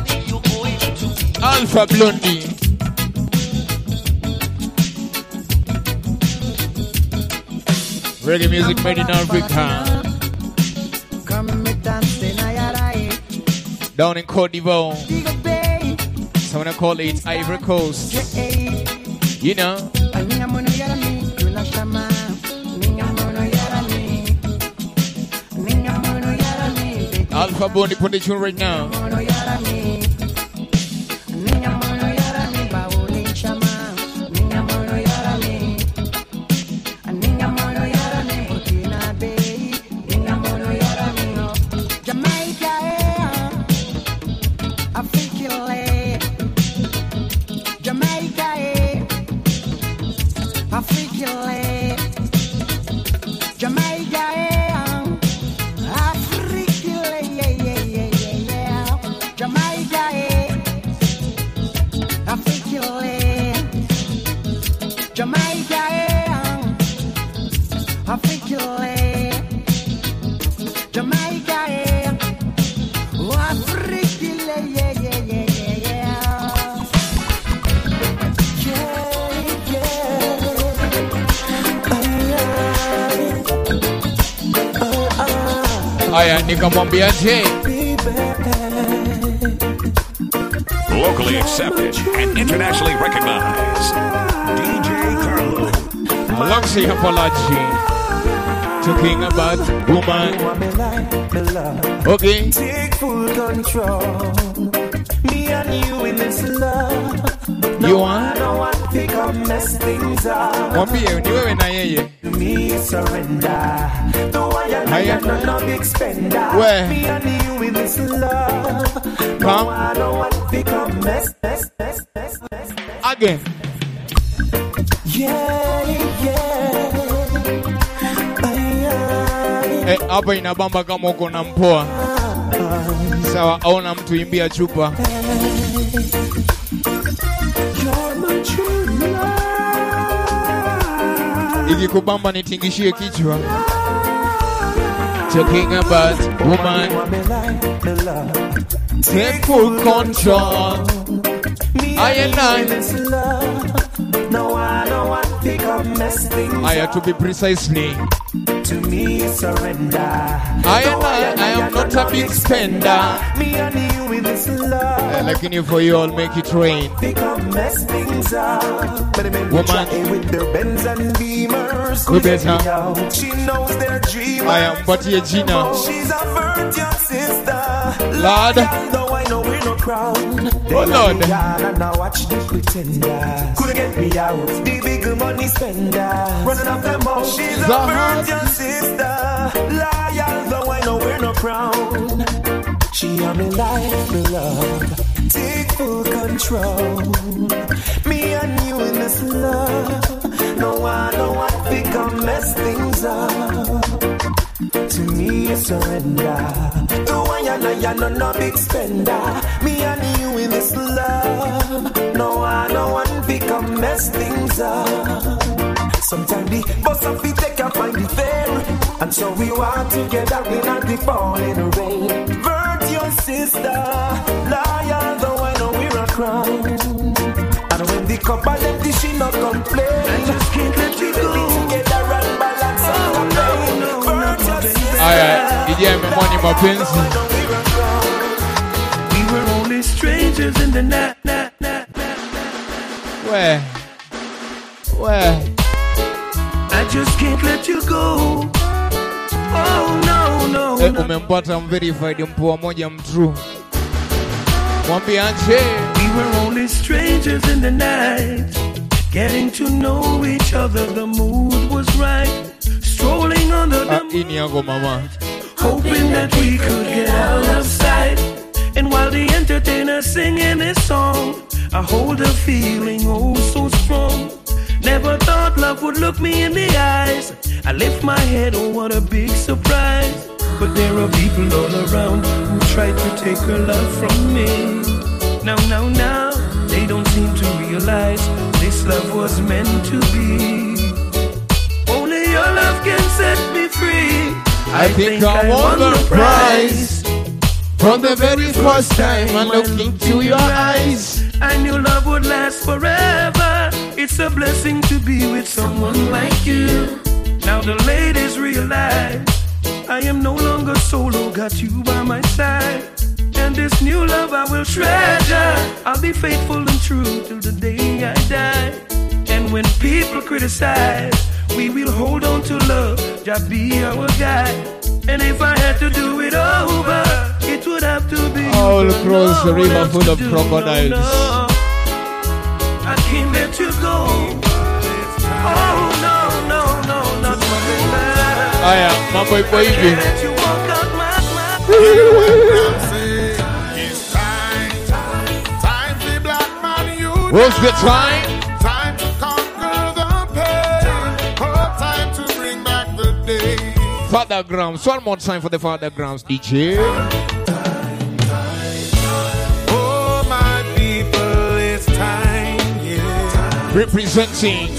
Alpha Blondie. Reggae music made in Africa. Down in Cote d'Ivoire. So when I call it Ivory Coast, you know. Alpha Bondi put the tune right now. Locally accepted and internationally recognized, DJ Carlo. Alongside apology, talking about woman. Okay. Take full control. Me and you in this love. You want? No one pick up mess things up. One beer, you ain't here. Me surrender. The one you know, no big spender. Where? Me and you in this love. No one pick up mess. Again. Hapa inabamba kama uko na mpoa. Sawa, aona mtu imbia chupa. Ikikubamba nitingishie kichwa. Talking about woman. Take full control. I and I. I have to be precisely. To me surrender. I am not a big spender. Me and you in this love. Like you for you, I'll make it rain. Mess things up. Woman with their Benz and Beamers. Who better? She knows their dream. I am but a Gina. She's a virgin sister. Lord. Though I know we're no crown. Oh Lord. And now watch the pretender. Couldn't get me out. The big money spender. Running off them all. She's a virgin sister. Loyal, though I know we're no crown. She on me life, love. Take full control. Me and you in this love. No one pick up mess things up. To me, surrender. The one you know, no big spender. Me and you in this love. No one pick up mess things up. Sometimes the bus of feet take a find the ferry. And so we walk together in the falling rain. Virgin sister, loyal, though I know we're a crime. And when the couple empty, she not complain. I just can't let you go. Together and balance on the pain. Virgin sister. Alright, did you have my money, my pins? We were only strangers in the night. Where? I just can't let you go. Oh no. Umempata mverified mpoa moja mtrue. Mwambie aje. We were only strangers in the night, getting to know each other. The mood was right, strolling under the ini yako mama. hoping that we could get out of sight. And while the entertainer's singing his song, I hold a feeling oh so strong. Never thought love would look me in the eyes. I lift my head, oh what a big surprise. But there are people all around who try to take her love from me. Now, they don't seem to realize this love was meant to be. Only your love can set me free. I think I won the prize. From the very first time I looked into your eyes, I knew love would last forever. It's a blessing to be with someone like you. Now the ladies realize I am no longer solo, got you by my side. And this new love I will treasure. I'll be faithful and true till the day I die. And when people criticize, we will hold on to love, just be our guide. And if I had to do it over, it would have to be all across the river full of crocodiles. No, I can't let you go. Oh no, not my baby. I am my boy baby. Let you walk out my It's time for black man you. What's the time? Time to conquer the pain. Oh, time to bring back the day. Father Grams, one more time for the Father Grams DJ. Oh my people, it's time, yeah. Representing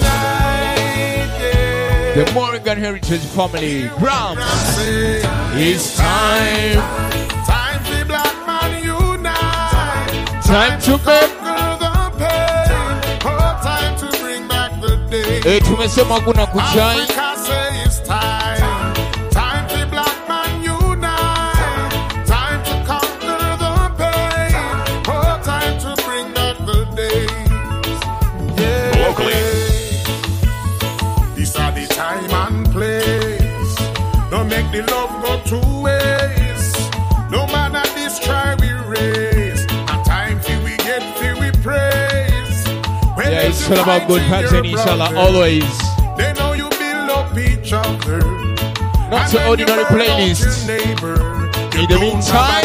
the Morgan Heritage Family, Grams. It's time. Time for black man unite. Time to conquer the pain. Oh, time to bring back the day. Tumesema kuna kuchai. Africa say it's time. Time for black man unite. Time to conquer the pain. Oh, time to bring back the days. Yeah. Locally. These are the time and place. Don't make the love go two ways. No matter this try we raise. A time till we get till we praise. When Yeah, it's all about good vibes and inshallah always. they know you build up each other. Not so ordinary playlist. In the meantime,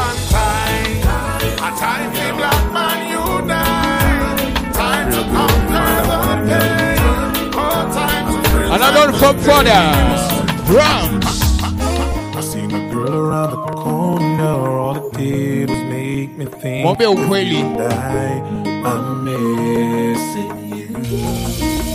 A time for black man unite. Time to conquer the pain. Oh, time to bring another from Father Grams. I seen a girl around the corner. All it did was make me think. Mobile Kweli. I'm missing you.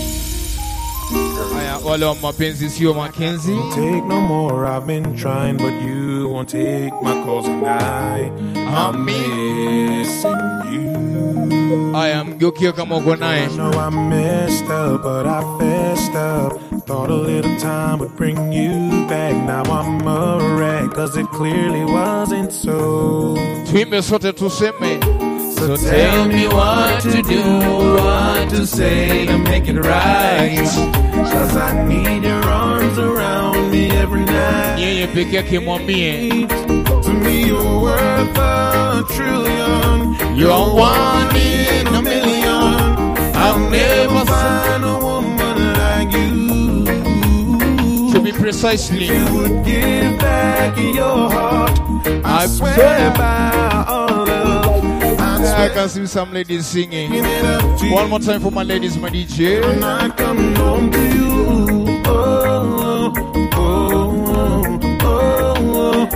Wale wa mapenzi sio Mackenzie. Take no more, I've been trying, but you won't take my calls tonight. I'm missing you. I am Gokio kama uko naye. I know I messed up, but I fessed up. Thought a little time would bring you back. Now I'm a wreck, cause it clearly wasn't so. Tuimbe sote tuseme. So tell me what to do, what to say to make it right. Cause I need your arms around me every night. Yeye peke yake mwambie. To me you're worth a trillion. You're one in a million. I'll never find a woman like you. To be precisely, you would give back your heart. I swear by all love. I can see some ladies singing. One more time for my ladies, my DJ. I'm not coming home to you. Oh, oh, oh, oh,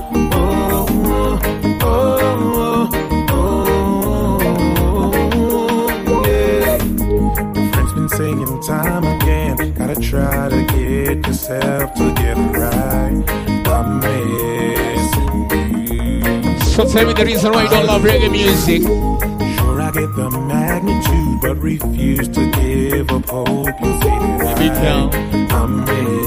oh, oh, yeah. My friend's been saying time again, gotta try to get yourself together right. I'm missing you. So tell me the reason why you don't love reggae music. I get the magnitude, but refuse to give up hope. You see that I'm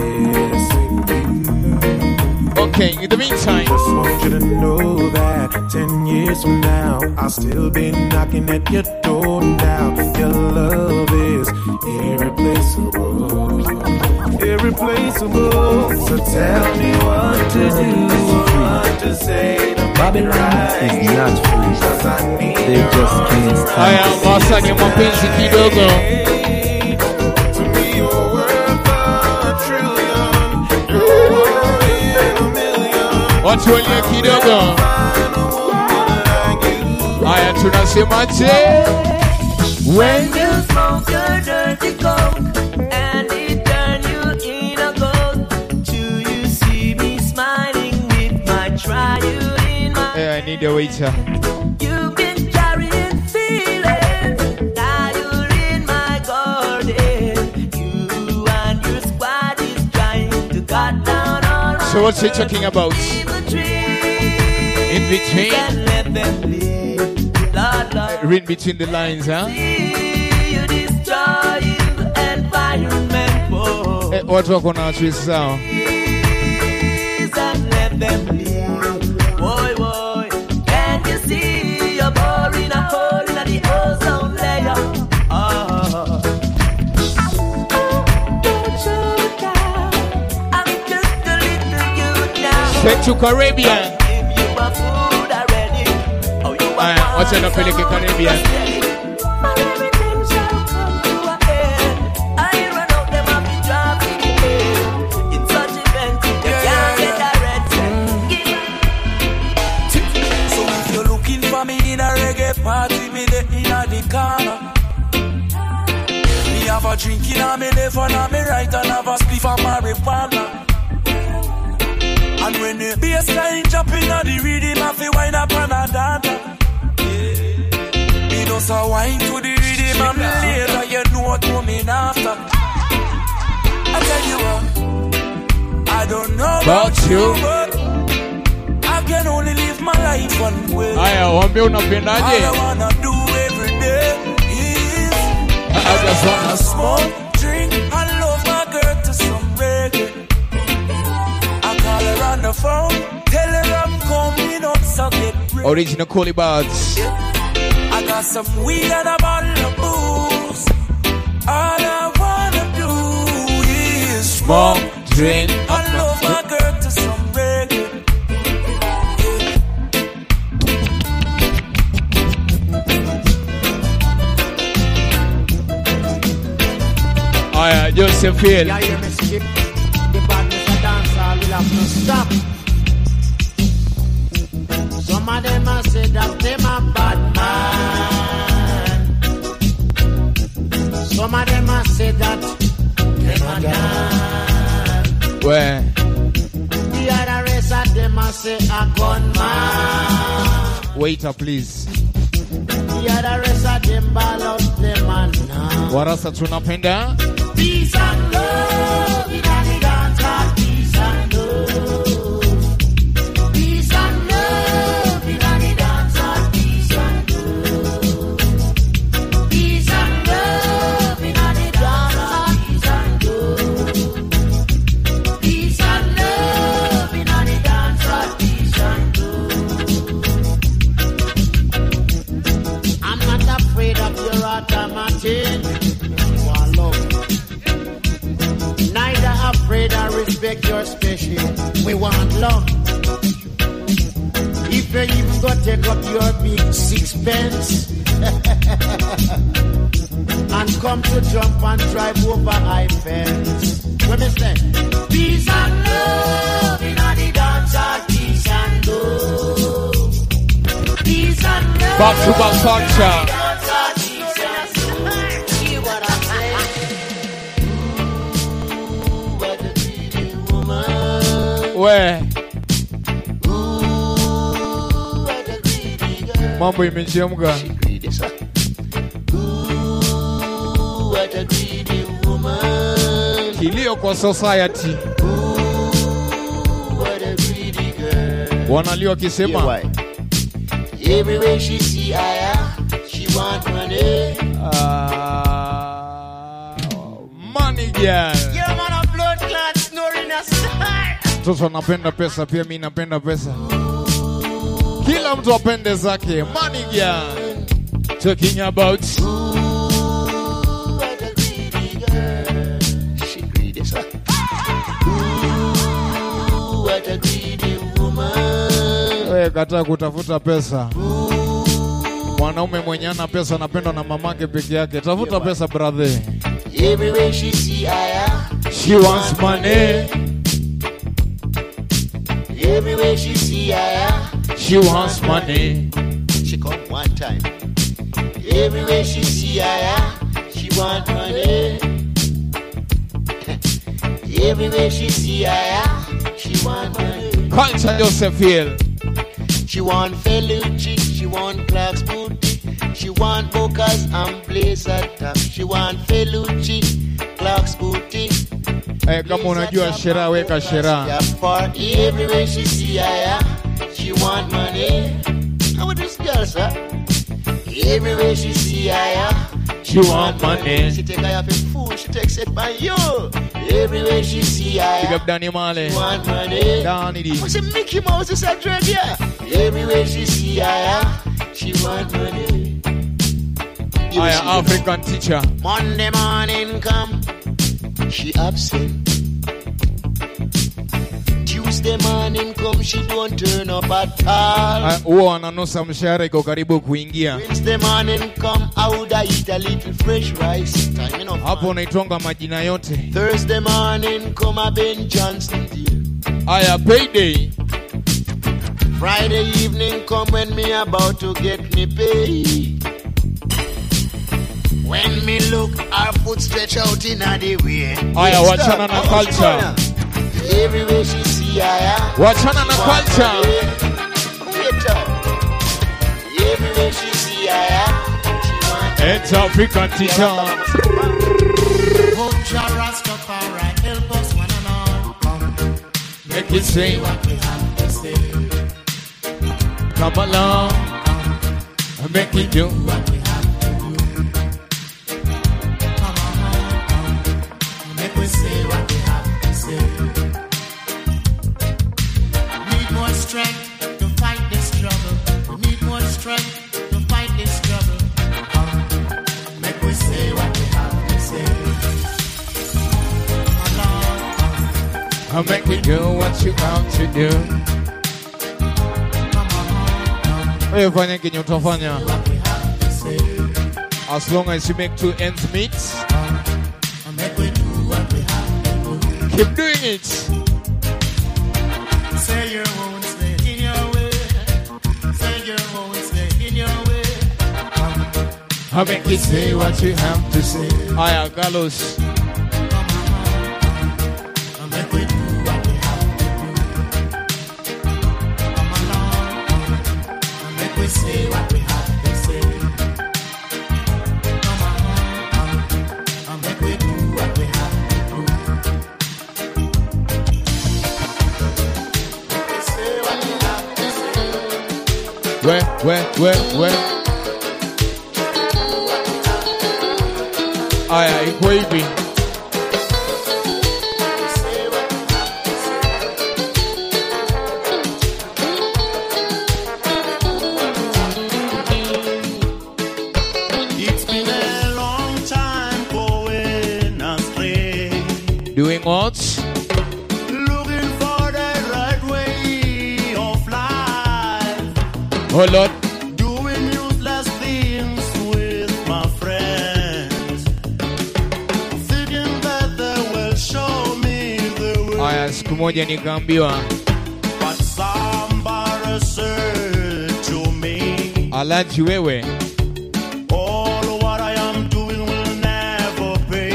missing you. Okay, in the meantime, just want you to know that 10 years from now, I'll still be knocking at your door now. Your love is irreplaceable, irreplaceable. So tell me what to do, what to say to Babylon right. is not free. They just can't stand. I am Masani mapenzi kidogo. To me you're worth a trillion. You're one in a million. Watu wenye kidogo. When you smoke your dirty coke and it turn you in a goat, do you see me smiling with my trial in my Hey, I need a waiter. You've been carrying feelings, now you're in my garden. You and your squad is trying to cut down all So what's he talking about? In between? and let them live. Lord, Lord. Read between the lines, huh? You destroy the environment, boy. Hey, what we're gonna do is now? And let them live, boy, boy. Can you see you're boring a hole in the ozone layer? Oh. Don't show it down. I'm just a little youth now. Set to Caribbean. Give you my food already. Oh, you are What's in the Caribbean? everything shall come to an end. I run out them up the drop in the air. In such events, you can't get directed. So if you're looking for me in a reggae party, me there in the corner. Me have a drink in me left and me right and have a spliff of marijuana. And when the bass line jump in the rhythm, I feel wine up and a dance. Me just a wine to the rhythm and later you know what coming after. I tell you what, I don't know about you, but I can only live my life one way. Aya, wambie All unapendaje? I wanna do every day is I just wanna smoke, drink, and love my girl to some reggae. I call her on the phone, tell her I'm coming up, so get ready. Original Collie Bards. I got some weed and a bottle of booze. All I wanna do is Smoke, drink, and love my girl to some reggae. Aya, Josephine. Yeah, hear me skip. The badness of dancehall will have to stop. Some of them a say that them a bad man. Some of them a say that them a dance. Where? The other rest of them a say a gunman. Waiter, please. The other rest of them ball out them and now. Warasa tunapenda. Peace and love in the dancehall. Peace and love. Peace and love in the dancehall. Peace and love. Peace and love in the dancehall. Peace and love. Peace and love in the dancehall. Peace and love. I'm not afraid of your automatic. Afraid I respect your species. We want love. If you even go take up your big sixpence and come to jump and drive over high fence. What me say? Peace and love in the dancehall. Peace and love. Peace and love. Back to back culture. Where? Mambo imechemka. Kilio kwa society. Wanalia wakisema everywhere she see aya, she want money. Money girl. Yeah, man, a blood clot snoring a side. Mtoto anapenda pesa, pia mimi napenda pesa. Kila mtu apende zake. Money girl. Talking about wewe kataa kutafuta pesa. Mwanaume mwenye ana pesa anapendwa na mamake peke yake. Tafuta pesa brother. Everywhere she see aya, she wants money. Everywhere she see aya, she wants money. She come one time. Everywhere she see I, she want money. Everywhere she see I, she want money. Culture Joseph Hill. She want Felucci, she want Clark's booty, she want Bocas and Blazer top. She want Felucci, Clark's booty. Kama unajua Shera weka Shera. Everywhere she see I, she want money. How about this girl, sir? Everywhere she see I, she want money. She take I up in food, she takes it by you. Everywhere she see I, big up Danny Marley. She want money. Danny D. What's it, Mickey Mouse is a dread, yeah. Everywhere she see I, she want money. I am African teacher. Monday morning come, she absent. Tuesday morning come, she don't turn up at all. Huwa wananusa mshahara iko karibu kuingia. Wednesday morning come, I would eat a little fresh rice. Time enough. Hapo unaitonga majina yote. Thursday morning come, a Ben Johnston deal. Aya, payday. Friday evening come when me about to get me pay. When me look, her foot stretch out in the way. Aya, wachana na culture. Everywhere she see I, wachana na culture. Wait up. Everywhere she see I, it's African teacher. Rastafari, help us one and all. Come, make it sing what we have to say. Come along, make it do what we have to do. Come on, make we say what we have to say. Need more strength to fight this struggle. We need more strength to fight this struggle. Make we say what we have to say. Come along, I'll make you do what you want to do. Wewe fanya kenye utafanya. As long as you make two ends meet. Keep doing it. Say your won't stay in your way. Say your won't stay in your way. I'll make you say what you have to say. Aya, Carlos. Say what we have to say. Come on, make we do what we have to do. Say what we have to say. Where? Aya, iko hivi. Doing what? Looking for the right way of life. Oh Lord. Doing useless things with my friends. Thinking that they will show me the way. Aya, siku moja nikaambiwa. But somebody said to me. Alaji wewe. All what I am doing will never pay.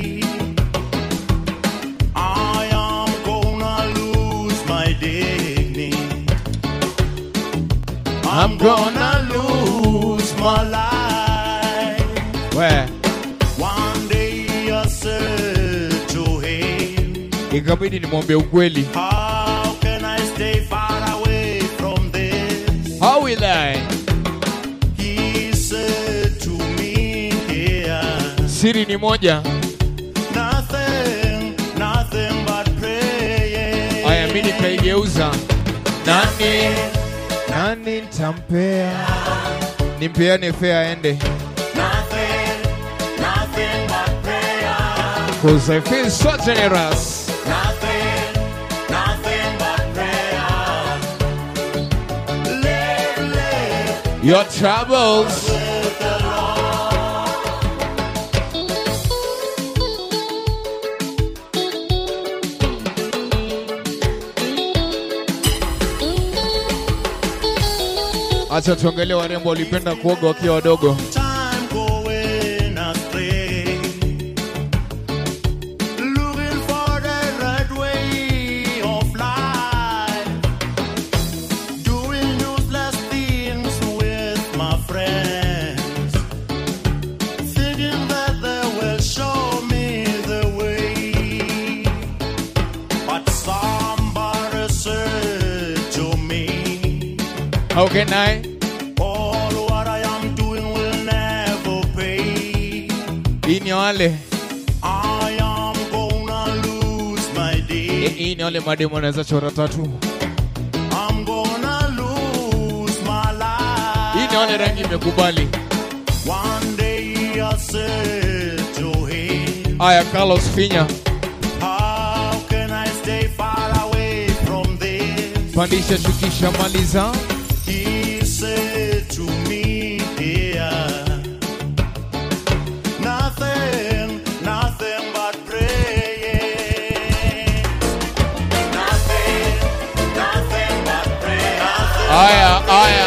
I'm gonna lose my life. Where? One day I said to him, ikabidi nimwambie ukweli. How can I stay far away from this? How will I? He said to me, here. Siri ni moja. Nothing but praying. Aya, mimi nikaigeuza. Nani nitampea? Nimpeane fea aende. Nothing but prayer. Cause I feel so generous. Nothing but prayer. Live your troubles. with the Acha tuangalie warembo walipenda kuoga wakiwa wadogo. How can I? All what I am doing will never pay. Inyole. I am gonna lose my day. Inyole mademo naweza chora tatu. I'm gonna lose my life. Inyole rangi imekubali. One day I said to him, Aya Carlos Finya. how can I stay far away from this? Pandisha shukisha maliza. He said to me, dear, nothing but praying. Nothing but praying. Aya.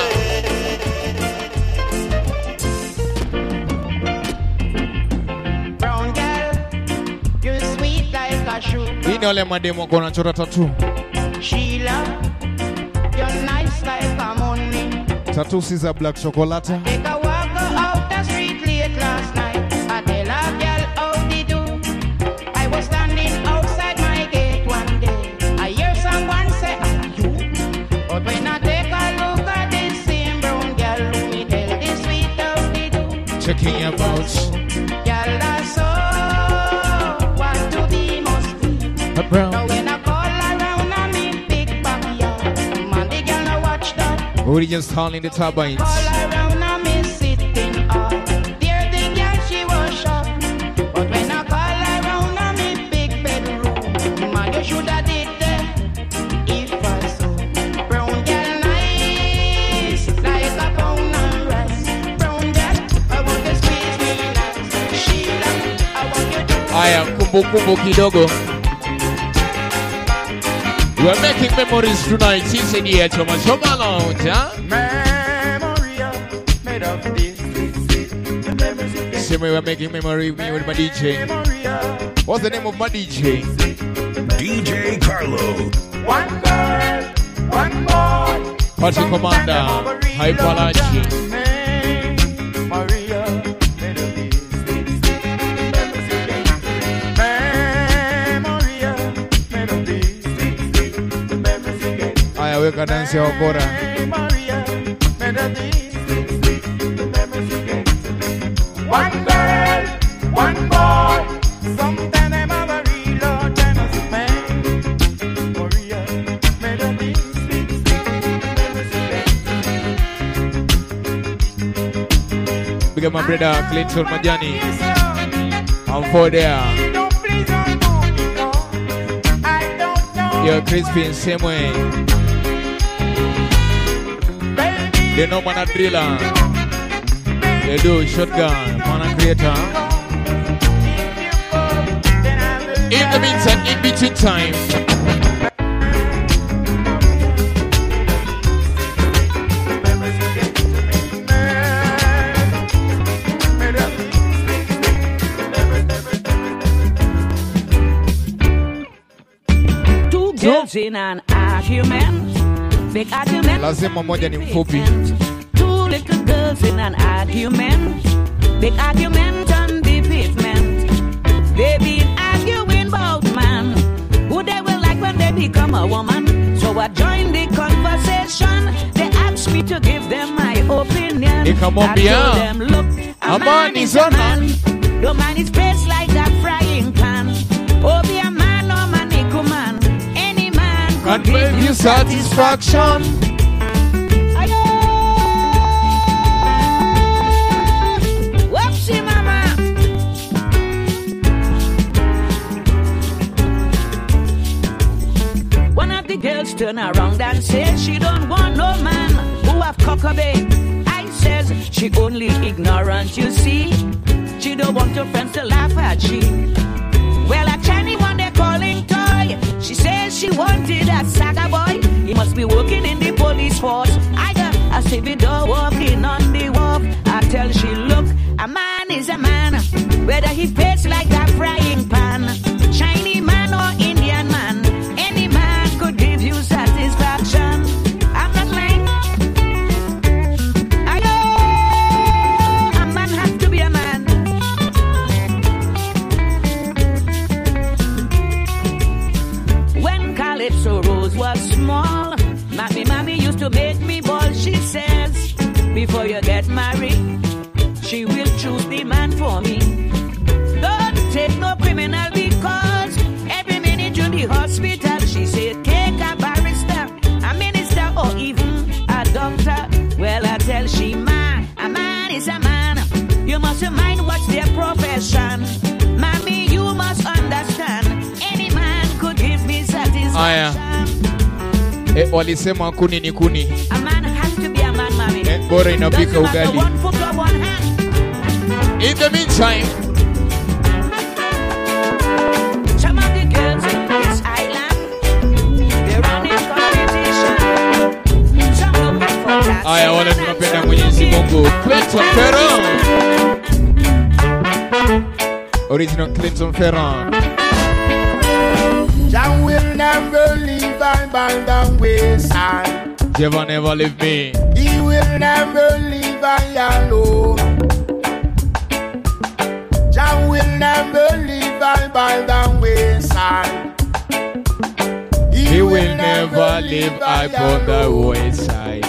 Brown girl, you're sweet like a sugar. Inyole mademo kona chora tatu. Sheila, you're nice like a money. Tatu si za black chocolate. Take a walk out the street late last night. I tell a girl how they do. I was standing outside my gate one day. I hear someone say, "Are you?" But when I take a look at this same brown girl, who me tell this sweet how they do. Checking your boats. Girl, that's so what to be must be. Brown. Now when I call around, I'm in big backyard. Man, the girl now watch that. We're just hauling the turbines. All around I'm sitting up. There the girl she was shocked. But when I call around I'm in big bedroom. Man, you should have did that if I saw. Brown girl nice like a pound of rice. Brown girl, I want to squeeze me nice. Sheila, I want you to. Aya kumbukumbu kidogo. We're making memories tonight. Since the year Choma Lounge, huh? Memory made of this. Same way we're making memory with me with my DJ. What's the name of my DJ? DJ Carlo. One girl, one boy. Party Commander, Hypalachi. Maria, made of this. Maria, made of this. Aya weka dance ya wakora. Maria, made of this. One girl, one boy. Sometime I'm a real Tennessee man. Maria, made of this. Big up my brother Clinton Majani. I'm for there. You're crispy in same way. They know man a driller. They do shotgun, man a creator. In the meantime, in between time. Two girls in an argument. Big argument. Lazima moja ni mfupi. Two little girls in an argument. Big argument on the pavement. They been arguing about man, who they will like when they become a woman. So I joined the conversation. They asked me to give them my opinion. I told them, look, a man is a man. The man is placed like a frying pan. Oh, be a man or manico man. Any man could give you satisfaction. Whoopsie, mama. One of the girls turn around and says she don't want no man who have cockabay. I says she only ignorant, you see. She don't want her friends to laugh at she. Well, a Chinese one they calling toy. She says she wanted a saga boy. He must be working in the police force. I got a stevedore walking on the wharf. I tell she, look, a man is a man, whether he face like a frying pan. Chinese man or Indian man, any man could give you satisfaction. I'm not lying. I know a man has to be a man. When Calypso Rose was small, mommy used to make me ball she says, before you get married, she will choose the man for me. Don't take no criminal because every minute in the hospital, she said, take a barrister, a minister, or even a doctor. Well, I tell she, man, a man is a man. You must mind what's their profession. Mommy, you must understand. Any man could give me satisfaction. Walisema kuni ni kuni. A man has to be a man, mommy. Bora inapika ugali. One foot or one hand. In the meantime, some of the girls in this island, they're running competition. Some looking for that. Aya, wale tunapenda Mwenyezi Mungu. Clinton Ferron. Original Clinton Ferron. Jah will never leave I by the wayside. Jah will never leave me. He will never leave I alone. Jah will never leave I by the wayside. He will never leave I by the wayside.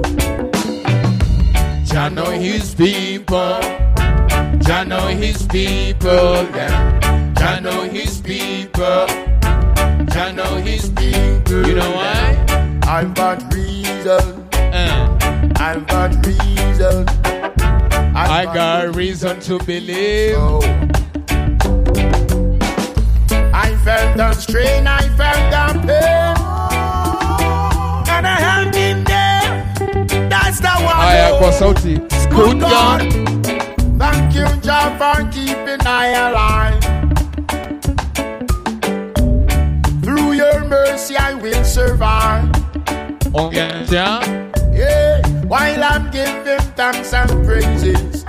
Jah know his people. Jah know his people. Jah know his people. Jah know his people. You know why? I've got reason. I've got reason. I got reason to believe. I felt the strain, I felt the pain, and I have been there. That's the one. Aya kwa sauti. Good God, thank you, Jah, for keeping I alive. Through your mercy, I will survive. Yeah, while I'm giving thanks and praises,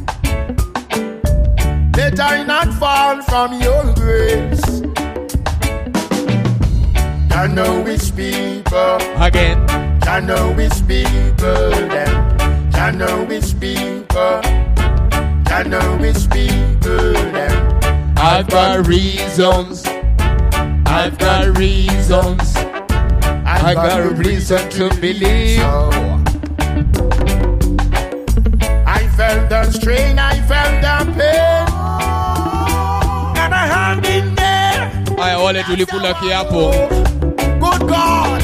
let I not fall from your grace. I know his people again. I know his people then. I know his people. I know his people then. I've got reasons. I've got reasons. I got a reason to believe. I felt the strain, I felt the pain, and I have been there. Aya, wale tulikula kiapo. Good God.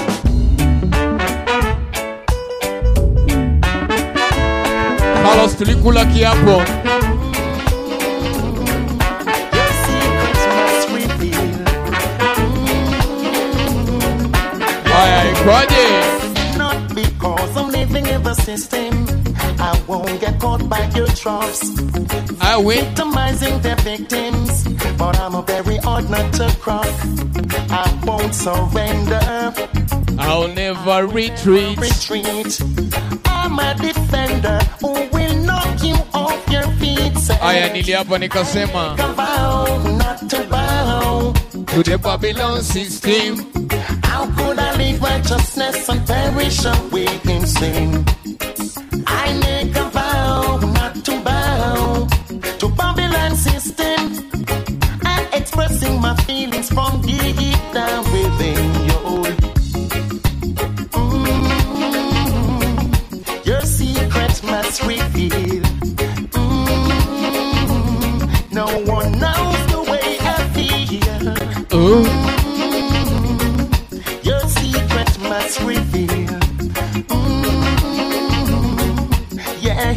Carlos, tulikula kiapo. Not because I'm living in the system, I won't get caught by your traps. I will victimizing their victims, but I'm a very hard nut to crack. I won't surrender. I'll never retreat. I'm a defender who will knock you off your feet. Aya, niliapa nikasema bow, not to bow to the Babylon system. How could I live righteousness and perish away in sin? I make a vow not to bow to Babylon system. I'm expressing my feelings from deep down within you. Your secret must reveal. No one knows the way I feel. Your secret must reveal. Yeah.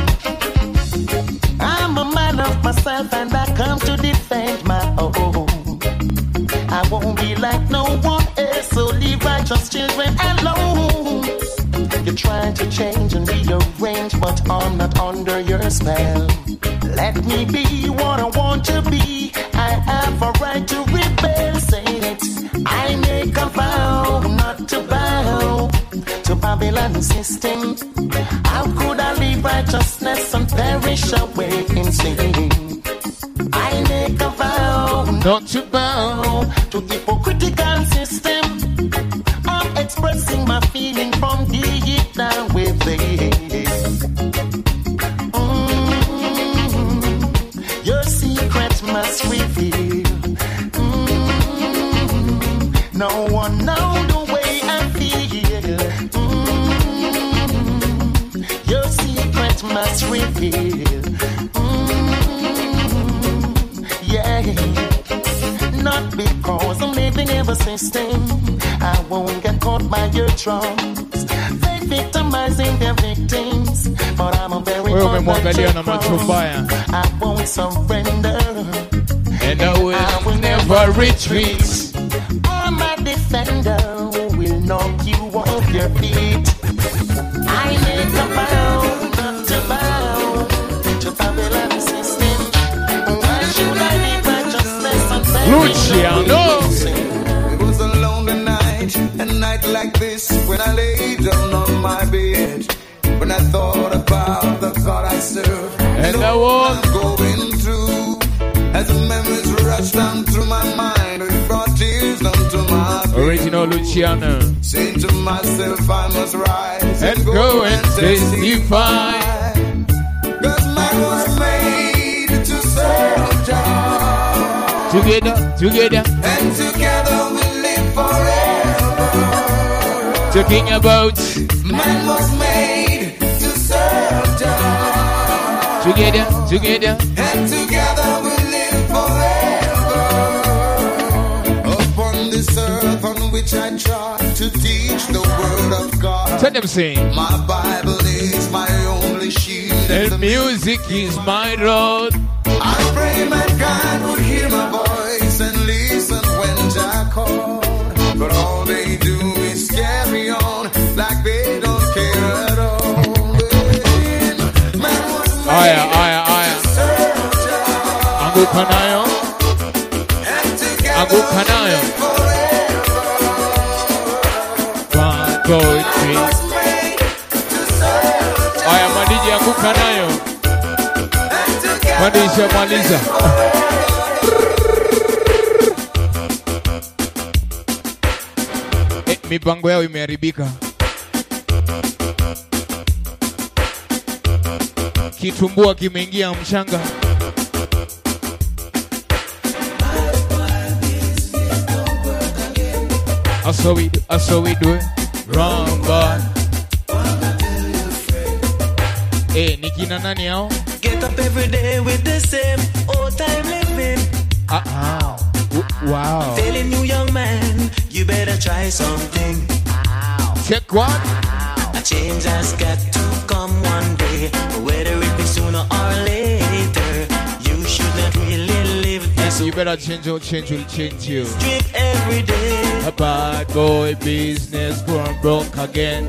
I'm a man of myself and I come to defend my own. I won't be like no one else, so leave righteous children alone. You're trying to change and rearrange, but I'm not under your spell. Let me be what I want to be. I have a right to rebel, say it. I make a vow not to bow to Babylon system. How could I live righteousness and perish away in sin? I make a vow not to bow to hypocritical system. I'm expressing my feeling from deep down within. Your secret must reveal. No one knows the way I feel. truth must reveal. Yeah, not because I'm living in a system, I won't get caught by your traumas. They victimizing their victims, but I'm a very I won't surrender, and I will never retreat. I'm a defender who will knock you off your feet. I need to bow, not to bow to Babylon system. Why should I live my justice and Luciano? It was a lonely night, a night like this, when I lay down on my bed. When I thought about the God I serve, and I was going through, as the memories rushed down through my mind, it brought tears down to my face. Original Luciano. Saying to myself, I must rise and go and testify. Cause man was made to serve God. Together. And together we live forever. Talking about man was made to serve God. Together. And together we live forever. Upon this earth on which I try to teach the word of God. Let them sing. My Bible is my only shield, and the music is my road. I pray mankind would hear my voice and listen when I call. But all they do is carry on like they don't care at all. Man was made to serve God. Angu Kanayo. Poetry. I am a DJ Angu Kanayo. Madisha Maliza. Mipango yao imeharibika. Kitumbua kimeingia mchanga. I saw we do it wrong, but Nikina nani hao? Get up every day with the same old time living. Wow. Telling you, young man, you better try something. Check what? A change has got to come one day, whether it be sooner or later. You shouldn't really live this. You better change will change you. Drink every day. A bad boy business going broke again.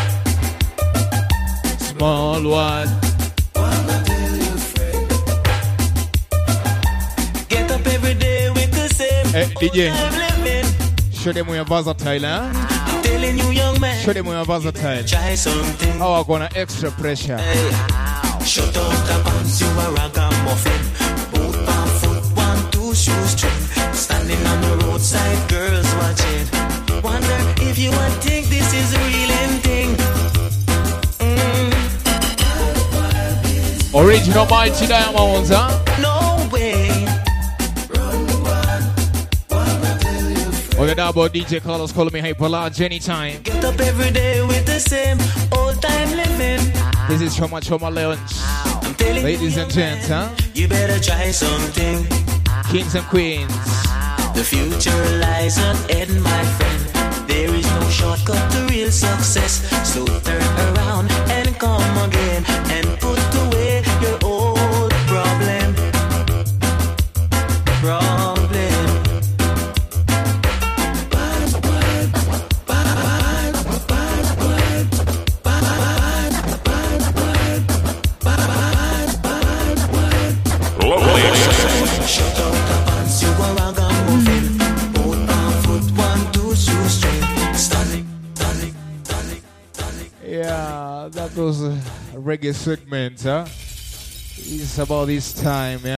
Small one. Get up every day with the same DJ. living. Show them we are versatile, huh? I'm telling you, young man. Show them we are versatile. Try something. How are gonna extra pressure? Hey. Shut up the pants, you a ragamuffin. Boot on foot, 1, 2 shoes string. Standing on the roadside, girls watching. Wonder if you would think this is a real thing. Original Mighty Diamonds, huh? No way. Oh, the double DJ Carlos calling me Hyper Large anytime. Get up every day with the same old time living. This is Choma Lounge. Ladies and gents, huh? You better try something. Kings and queens. The future lies ahead, my friend. There is no shortcut to real success. So turn around and come again and put away your old problem. Shut up the pants, you a ragamuffin. Boot on foot, 1, 2 shoes straight. Standing. Yeah, that was a reggae segment, huh? It's about this time, yeah.